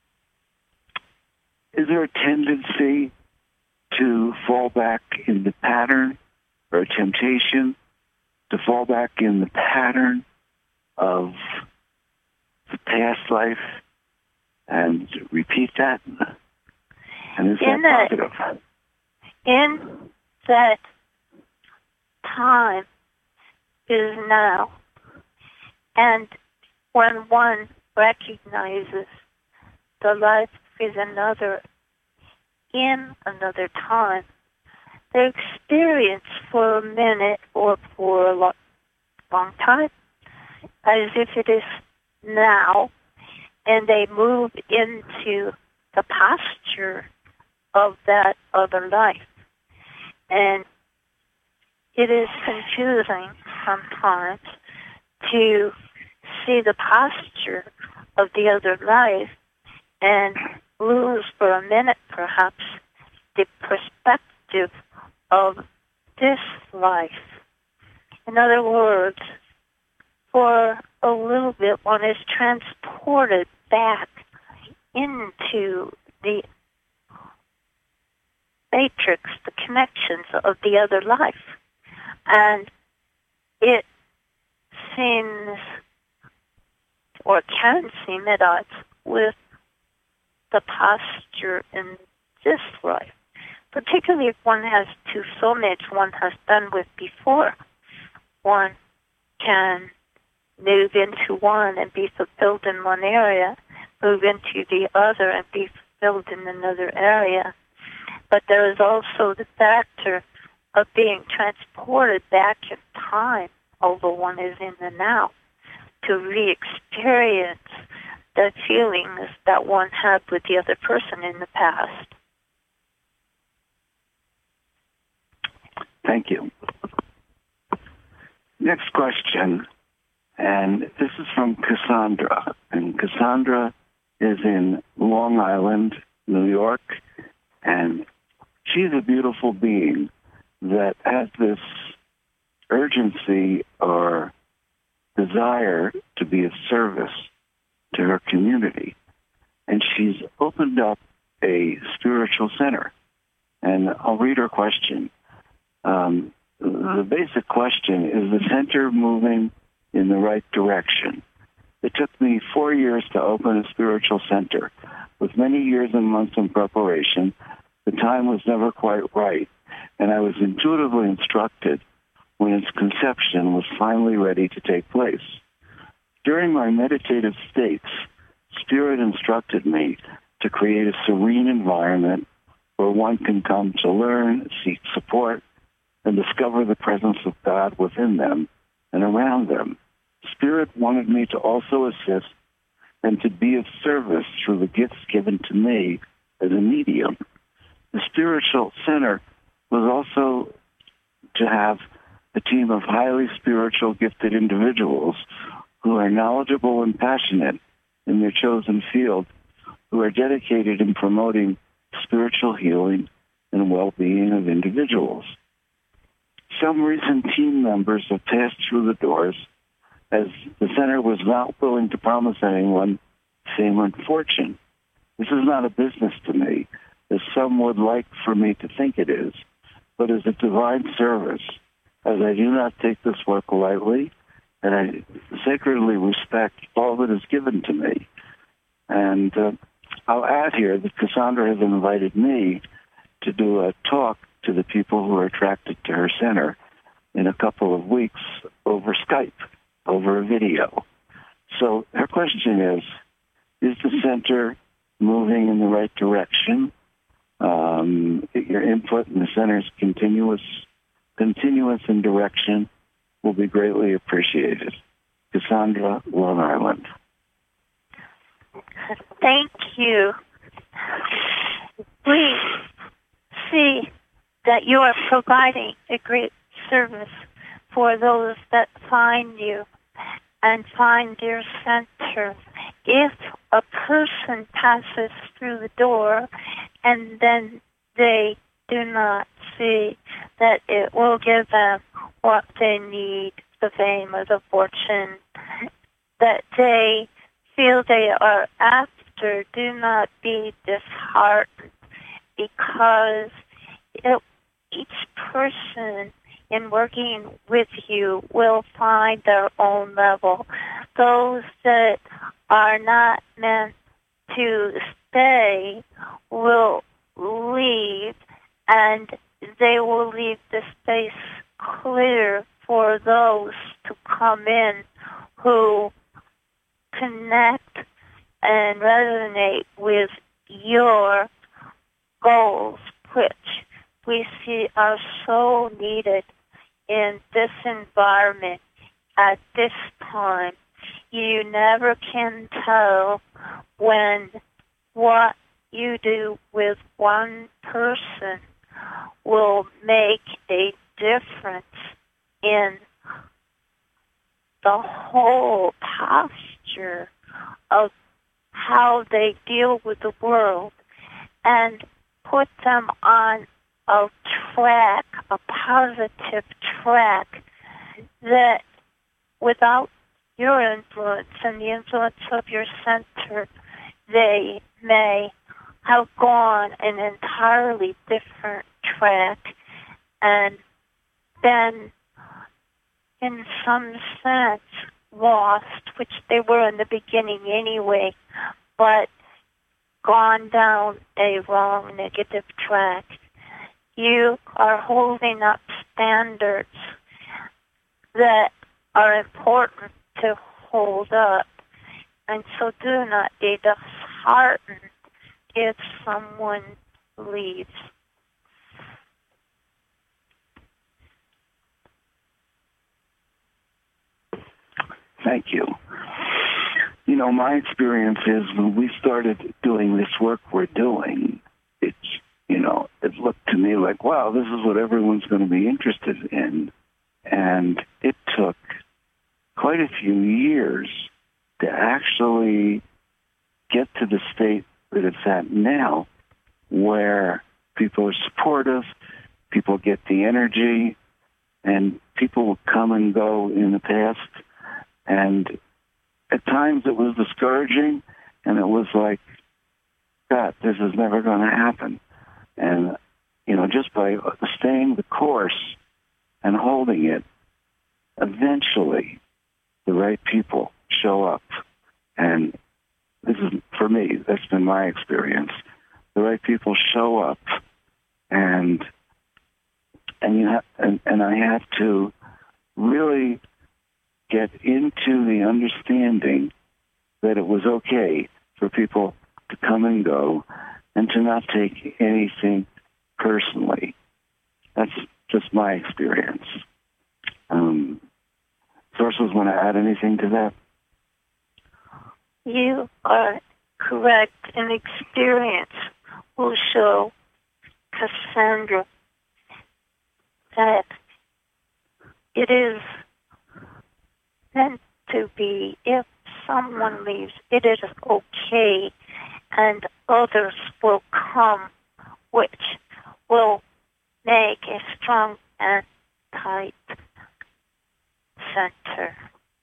is there a tendency to fall back in the pattern, or a temptation to fall back in the pattern of the past life and repeat that? And is that positive? In that time is now, and when one recognizes the life is another in another time, the experience for a minute or for a long time as if it is now, and they move into the posture of that other life. And it is confusing sometimes to see the posture of the other life and lose for a minute, perhaps, the perspective of this life. In other words, for a little bit, one is transported back into the matrix, the connections of the other life. And it seems, or can seem, at odds with the posture in this life. Particularly if one has two soulmates one has been with before. One can move into one and be fulfilled in one area, move into the other and be fulfilled in another area. But there is also the factor of being transported back in time, although one is in the now, to re-experience the feelings that one had with the other person in the past. Thank you. Next question, and this is from Cassandra. And Cassandra is in Long Island, New York, and she's a beautiful being that has this urgency or desire to be of service to her community. And she's opened up a spiritual center. And I'll read her question. The basic question is the center moving in the right direction? It took me 4 years to open a spiritual center. With many years and months in preparation, the time was never quite right, and I was intuitively instructed when its conception was finally ready to take place. During my meditative states, Spirit instructed me to create a serene environment where one can come to learn, seek support, and discover the presence of God within them and around them. Spirit wanted me to also assist and to be of service through the gifts given to me as a medium. The spiritual center was also to have a team of highly spiritual gifted individuals who are knowledgeable and passionate in their chosen field, who are dedicated in promoting spiritual healing and well-being of individuals. Some recent team members have passed through the doors, as the center was not willing to promise anyone fame and fortune. This is not a business to me, as some would like for me to think it is, but as a divine service, as I do not take this work lightly, and I sacredly respect all that is given to me. And I'll add here that Cassandra has invited me to do a talk to the people who are attracted to her center in a couple of weeks over Skype, over a video. So her question is the center moving in the right direction? Your input in the center's continuous in direction will be greatly appreciated. Cassandra, Long Island. Thank you. We see that you are providing a great service for those that find you and find your center. If a person passes through the door and then they do not see that it will give them what they need, the fame or the fortune, that they feel they are after, do not be disheartened, because each person in working with you will find their own level. Those that are not meant to stay will leave, and they will leave the space clear for those to come in who connect and resonate with your goals, which we see are so needed in this environment at this time. You never can tell when what you do with one person will make a difference in the whole posture of how they deal with the world, and put them on a track, a positive track, that without your influence and the influence of your center, they may have gone an entirely different track and been, in some sense, lost, which they were in the beginning anyway, but gone down a wrong, negative track. You are holding up standards that are important to hold up, and so do not be disheartened if someone leaves. Thank you. You know, my experience is when we started doing this work we're doing, it looked to me like, wow, this is what everyone's going to be interested in. And it took quite a few years to actually get to the state that it's at now, where people are supportive, people get the energy, and people will come and go in the past. And at times it was discouraging, and it was like, God, this is never going to happen. And, just by staying the course and holding it, eventually the right people show up. And this is, for me, that's been my experience. The right people show up, and I have to really get into the understanding that it was okay for people to come and go and to not take anything personally. That's just my experience. Sources want to add anything to that? You are correct. An experience will show Cassandra that it is meant to be. If someone leaves, it is okay, and others will come, which will make a strong and tight center.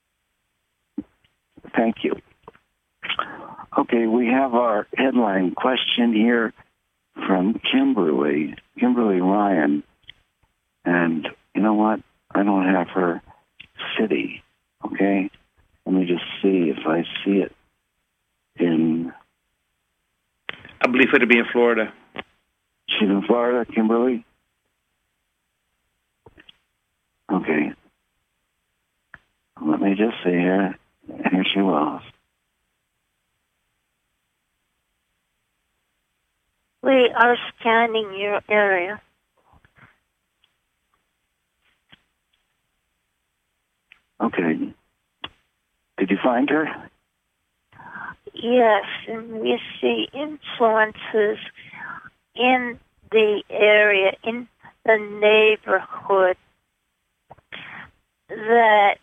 Thank you. Okay, we have our headline question here from Kimberly Ryan. And you know what? I don't have her city, okay? Let me just see if I see it in... I believe it'll be in Florida. She's in Florida, Kimberly? Okay. Let me just see here. Here she was. We are scanning your area. Okay. Did you find her? Yes, and we see influences in the area, in the neighborhood, that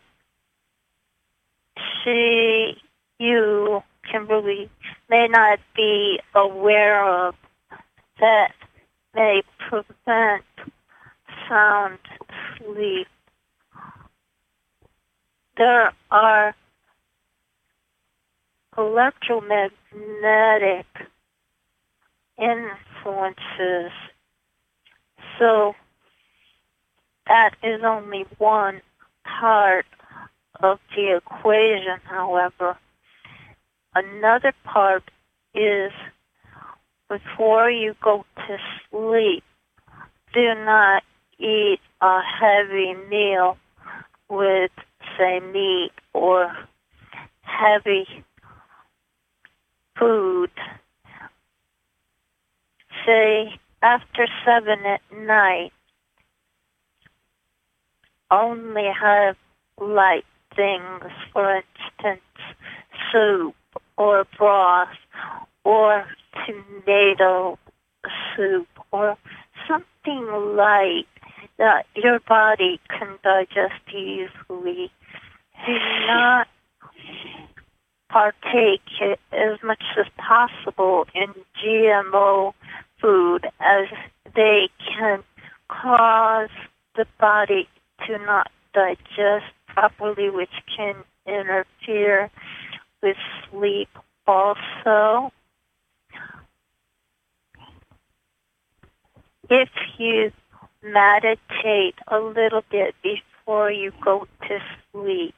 you, Kimberly, may not be aware of, that may prevent sound sleep. There are electromagnetic influences. So that is only one part of the equation, however. Another part is before you go to sleep, do not eat a heavy meal with, say, meat or heavy food. Say, after 7 at night, only have light things, for instance, soup or broth or tomato soup or something light that your body can digest easily. Do not partake as much as possible in GMO food, as they can cause the body to not digest properly, which can interfere with sleep also. If you meditate a little bit before you go to sleep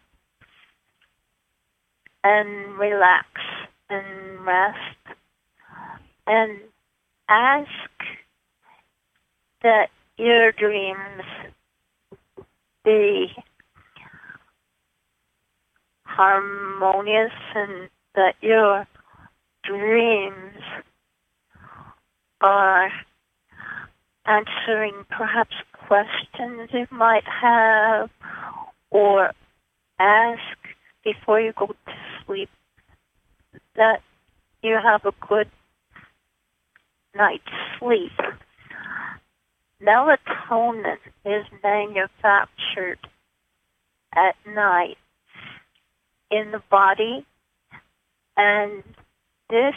and relax and rest and ask that your dreams be harmonious and that your dreams are answering perhaps questions you might have, or ask before you go to sleep that you have a good night's sleep. Melatonin is manufactured at night in the body, and this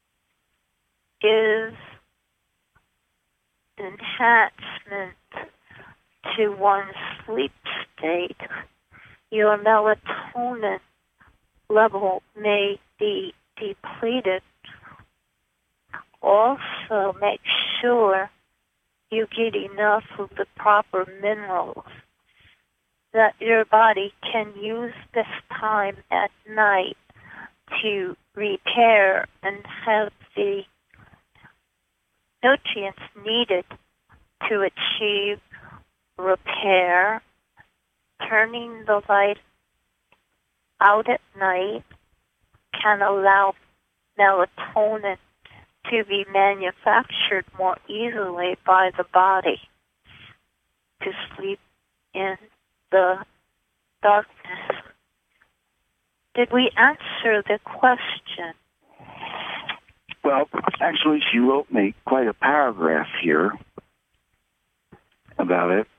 is enhancement to one's sleep state. your melatonin level may be depleted. Also, make sure you get enough of the proper minerals that your body can use this time at night to repair and have the nutrients needed to achieve repair. Turning the light out at night can allow melatonin to be manufactured more easily by the body to sleep in the darkness. Did we answer the question? Well, actually, she wrote me quite a paragraph here about it.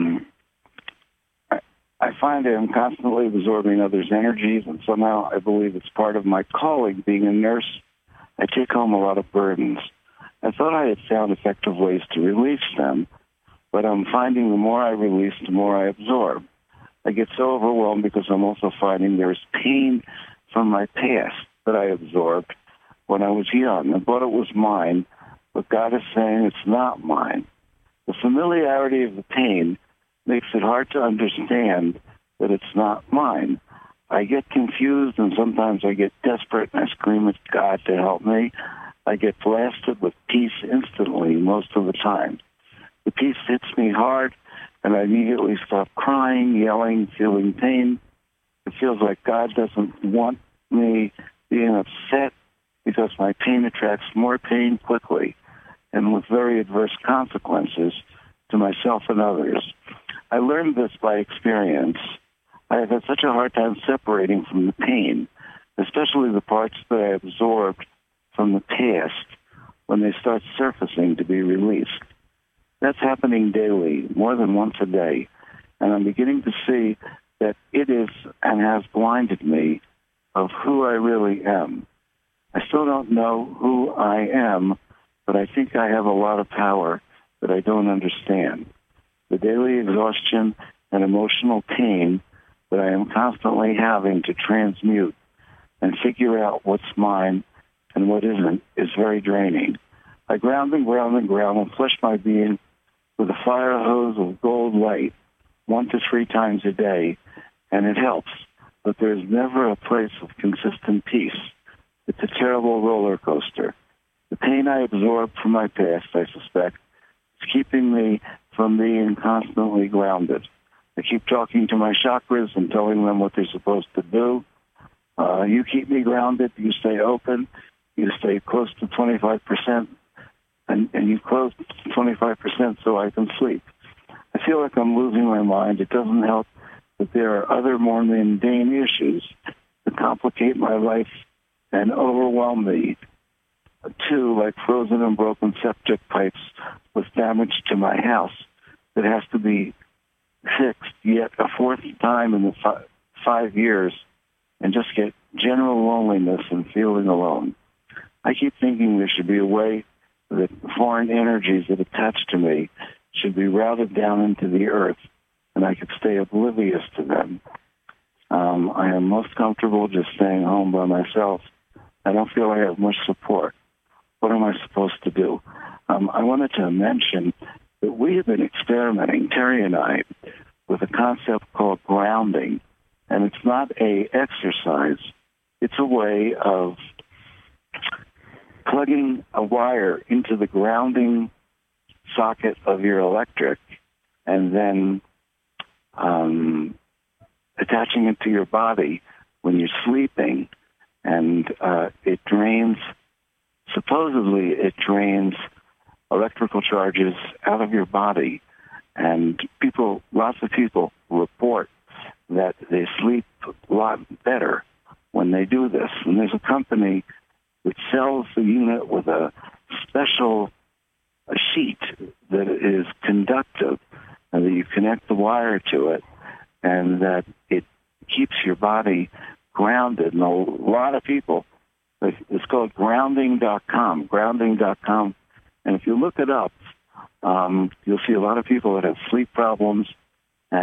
I find I'm constantly absorbing others' energies, and somehow I believe it's part of my calling. Being a nurse, I take home a lot of burdens. I thought I had found effective ways to release them, but I'm finding the more I release, the more I absorb. I get so overwhelmed because I'm also finding there's pain from my past that I absorbed when I was young. I thought it was mine, but God is saying it's not mine. The familiarity of the pain makes it hard to understand that it's not mine. I get confused, and sometimes I get desperate, and I scream at God to help me. I get blasted with peace instantly most of the time. The peace hits me hard, and I immediately stop crying, yelling, feeling pain. It feels like God doesn't want me being upset because my pain attracts more pain quickly and with very adverse consequences to myself and others. I learned this by experience. I have had such a hard time separating from the pain, especially the parts that I absorbed from the past when they start surfacing to be released. That's happening daily, more than once a day, and I'm beginning to see that it is and has blinded me of who I really am. I still don't know who I am, but I think I have a lot of power that I don't understand. The daily exhaustion and emotional pain that I am constantly having to transmute and figure out what's mine and what isn't is very draining. I ground and flush my being with a fire hose of gold light 1 to 3 times a day, and it helps, but there's never a place of consistent peace. It's a terrible roller coaster. The pain I absorbed from my past, I suspect, is keeping me from being constantly grounded. I keep talking to my chakras and telling them what they're supposed to do. You keep me grounded, you stay open, you stay close to 25%, and you close to 25% so I can sleep. I feel like I'm losing my mind. It doesn't help that there are other more mundane issues that complicate my life and overwhelm me, too, like frozen and broken septic pipes with damage to my house that has to be fixed yet a 4th time in the 5 years, and just get general loneliness and feeling alone. I keep thinking there should be a way that foreign energies that attach to me should be routed down into the earth, and I could stay oblivious to them. I am most comfortable just staying home by myself. I don't feel I have much support. What am I supposed to do? I wanted to mention that we have been experimenting, Terry and I, with a concept called grounding. And it's not a exercise. It's a way of plugging a wire into the grounding socket of your electric and then attaching it to your body when you're sleeping. And it drains, supposedly it drains electrical charges out of your body. And people, lots of people report that they sleep a lot better when they do this. And there's a company that sells the unit with a special sheet that is conductive and that you connect the wire to it and that it keeps your body grounded. And a lot of people, it's called grounding.com, grounding.com. And if you look it up, you'll see a lot of people that have sleep problems and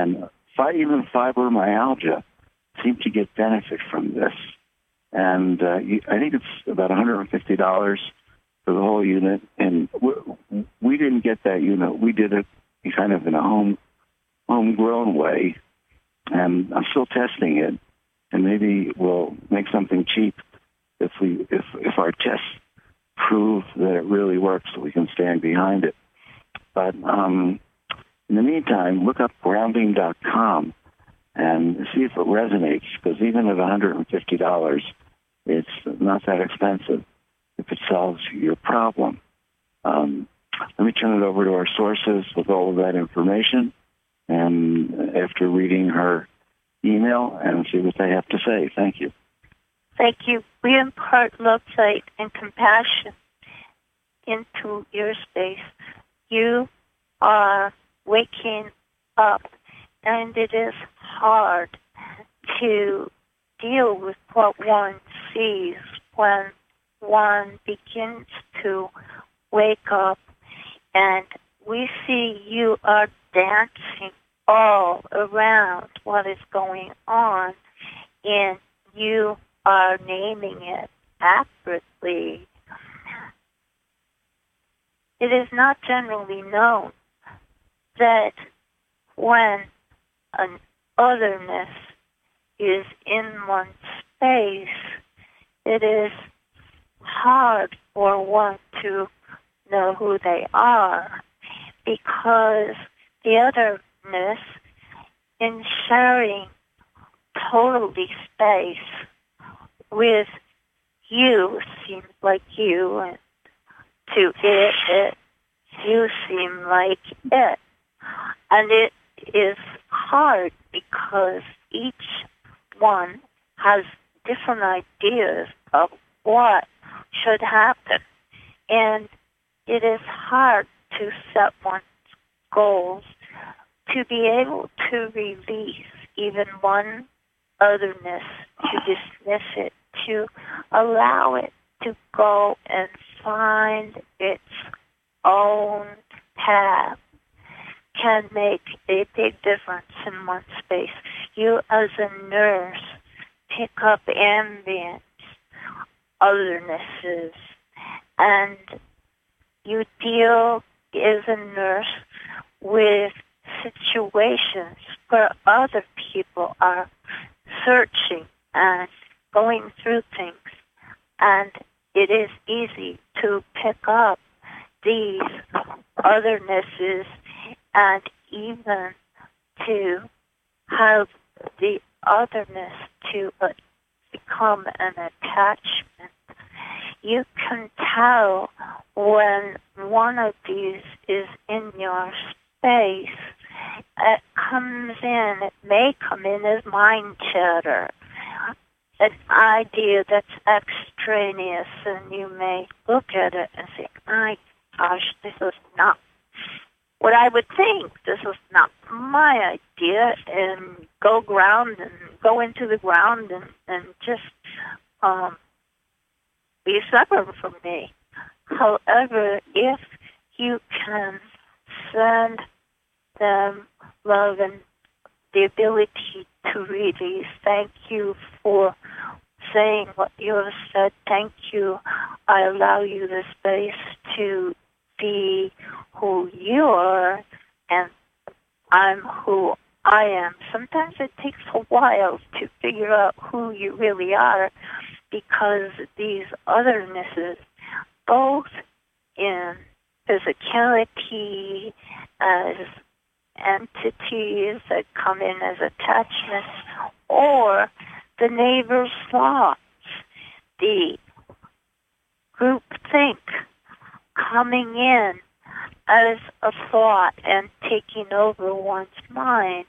even fibromyalgia seem to get benefit from this. And I think it's about $150 for the whole unit. And we didn't get that unit. We did it kind of in a homegrown way. And I'm still testing it. And maybe we'll make something cheap if our tests prove that it really works, so we can stand behind it. But in the meantime, look up grounding.com and see if it resonates, because even at $150, it's not that expensive if it solves your problem. Let me turn it over to our sources with all of that information, and after reading her email, and see what they have to say. Thank you. Thank you. We impart love, light, and compassion into your space. You are waking up, and it is hard to deal with what one sees when one begins to wake up. And we see you are dancing all around what is going on, and you are naming it accurately. It is not generally known that when an otherness is in one's space, it is hard for one to know who they are, because the otherness, in sharing totally space with you, seems like you, and to it, you seem like it. And it is hard because each one has different ideas of what should happen. And it is hard to set one's goals, to be able to release even one otherness, to dismiss it, to allow it to go and find its own path, can make a big difference in one's space. You, as a nurse, pick up ambient othernesses, and you deal as a nurse with situations where other people are searching and going through things, and it is easy to pick up these othernesses and even to have the otherness to become an attachment. You can tell when one of these is in your space. It comes in, it may come in as mind chatter, an idea that's extraneous, and you may look at it and say, my gosh, this is not what I would think. This is not my idea, and go into the ground and just be separate from me. However, if you can send them love and the ability to release, thank you for saying what you have said. Thank you. I allow you the space to be who you are, and I'm who I am. Sometimes it takes a while to figure out who you really are, because these othernesses, both in physicality, as entities that come in as attachments, or the neighbor's thoughts, the group think coming in as a thought and taking over one's mind,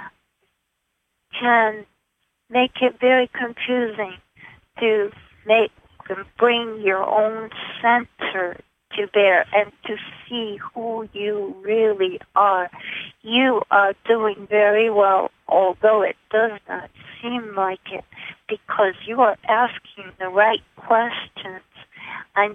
can make it very confusing to bring your own center to bear and to see who you really are. You are doing very well, although it does not seem like it, because you are asking the right questions. And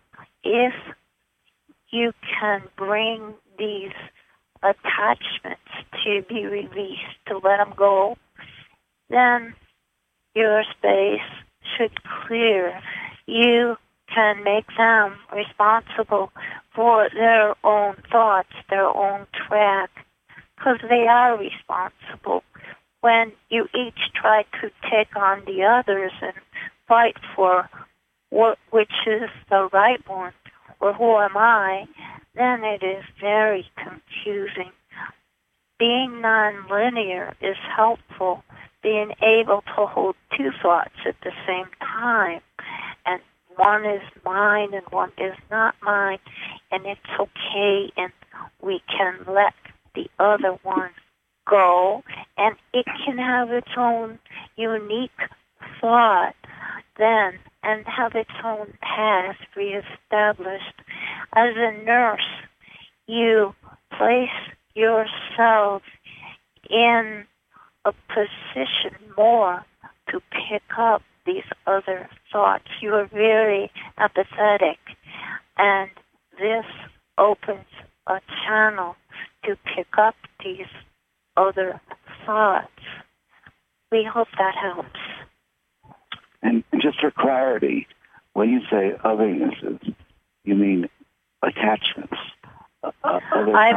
if you can bring these attachments to be released, to let them go, then your space should clear. You can make them responsible for their own thoughts, their own track, because they are responsible. When you each try to take on the others and fight for which is the right one, or who am I, then it is very confusing. Being nonlinear is helpful. Being able to hold two thoughts at the same time, and one is mine and one is not mine, and it's okay, and we can let the other one go, and it can have its own unique thought then, and have its own path reestablished. As a nurse, you place yourself in a position more to pick up these other thoughts. You are very empathetic, and this opens a channel to pick up these other thoughts. We hope that helps. And just for clarity, when you say othernesses, you mean attachments? I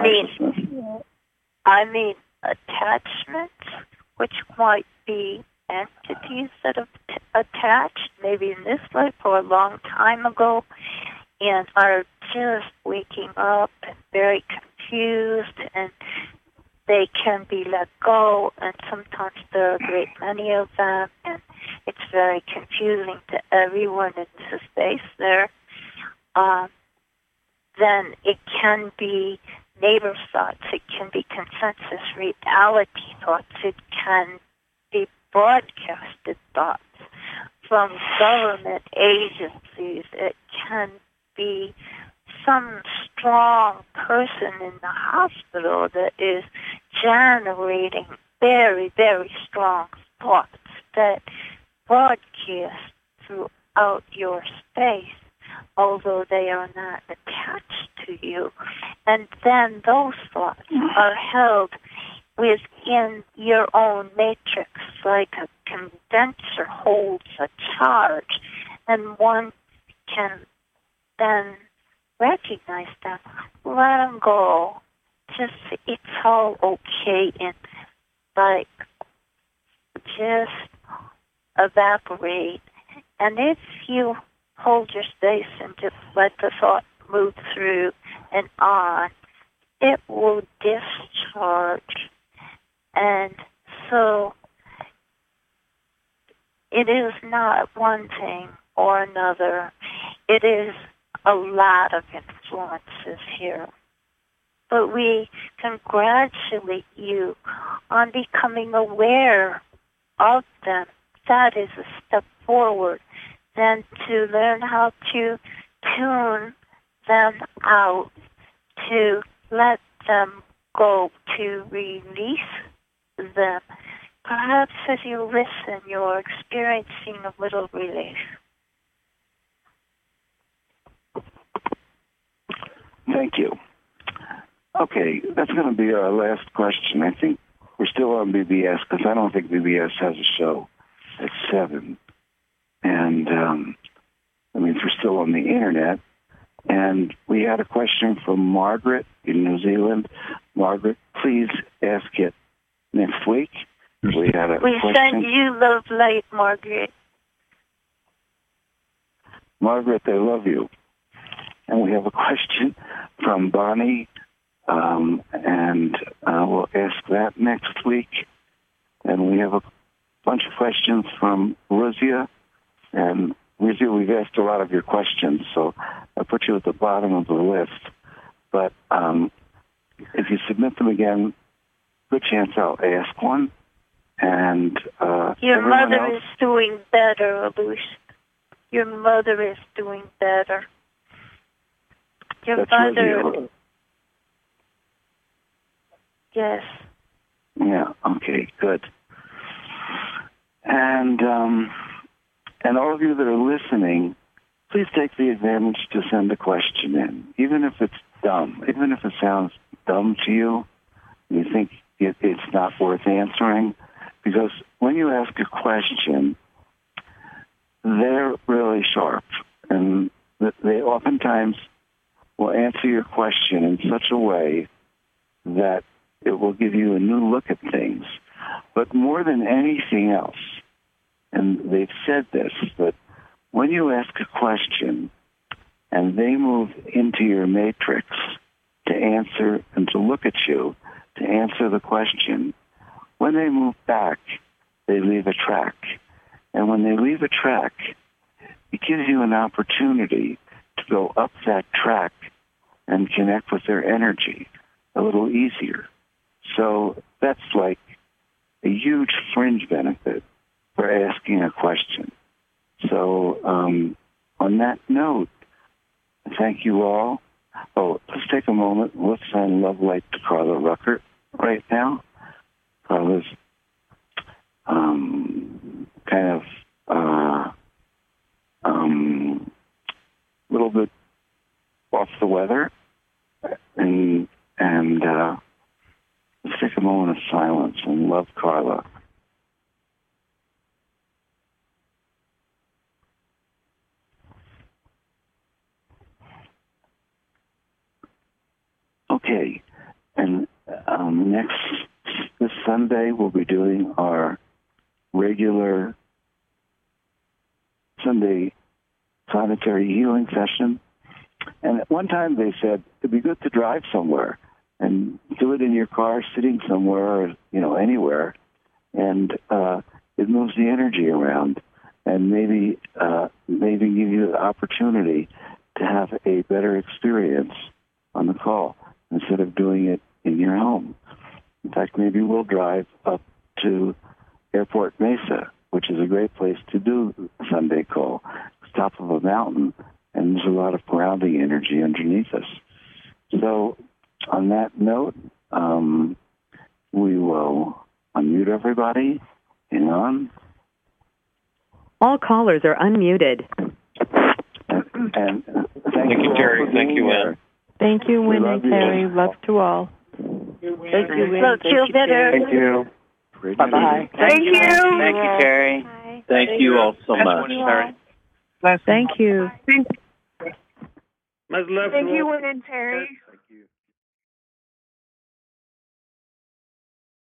mean attachments, which might be entities that have attached, maybe in this life or a long time ago, and are just waking up and very confused, and they can be let go, and sometimes there are a great many of them, and it's very confusing to everyone in the space there. Then it can be neighbor thoughts, it can be consensus reality thoughts, it can be broadcasted thoughts from government agencies, it can be some strong person in the hospital that is generating very, very strong thoughts that broadcast throughout your space, although they are not attached to you. And then those thoughts are held within your own matrix, like a condenser holds a charge, and one can then recognize them, let them go. Just, it's all okay, and like, just evaporate. And if you hold your space and just let the thought move through and on, it will discharge. And so it is not one thing or another. It is a lot of influences here. But we congratulate you on becoming aware of them. That is a step forward. Then to learn how to tune them out, to let them go, to release them. Perhaps as you listen, you're experiencing a little relief. Thank you. Okay, that's going to be our last question. I think we're still on BBS because I don't think BBS has a show at 7. And that means we're still on the internet. And we had a question from Margaret in New Zealand. Margaret, please ask it next week. We had a question. Send you love light, Margaret. Margaret, they love you. And we have a question from Bonnie, and we'll ask that next week. And we have a bunch of questions from Ruzia. And Ruzia, we've asked a lot of your questions, so I put you at the bottom of the list. But if you submit them again, good chance I'll ask one. And your mother else, is doing better, Alush. Your mother is doing better. Your mother. Ruzia. Yes. Yeah. Okay. Good. And all of you that are listening, please take the advantage to send a question in, even if it's dumb, even if it sounds dumb to you. You think it's not worth answering, because when you ask a question, they're really sharp, and they oftentimes will answer your question in such a way that it will give you a new look at things. But more than anything else, and they've said this, that when you ask a question and they move into your matrix to answer and to look at you, to answer the question, when they move back, they leave a track. And when they leave a track, it gives you an opportunity to go up that track and connect with their energy a little easier. So that's like a huge fringe benefit for asking a question. So on that note, thank you all. Oh, let's take a moment. Let's send love light to Carla Ruckert right now. Carla's kind of a little bit off the weather, and let's take a moment of silence and love Carla. Okay, and this Sunday we'll be doing our regular Sunday planetary healing session. And at one time they said it'd be good to drive somewhere and do it in your car, sitting somewhere, or, anywhere, and it moves the energy around, and maybe give you the opportunity to have a better experience on the call instead of doing it in your home. In fact, maybe we'll drive up to Airport Mesa, which is a great place to do a Sunday call. It's top of a mountain, and there's a lot of grounding energy underneath us. So on that note, we will unmute everybody. Hang on. All callers are unmuted. And thank you, Terry. Thank you, Ann. Thank you, Win and Terry. Love to all. Thank you, Win. Look, feel better. Thank you. Bye-bye. Thank you. Thank you, Terry. Bye. Thank you all so much. Thank you. Much love Thank to you, all. Win and Terry.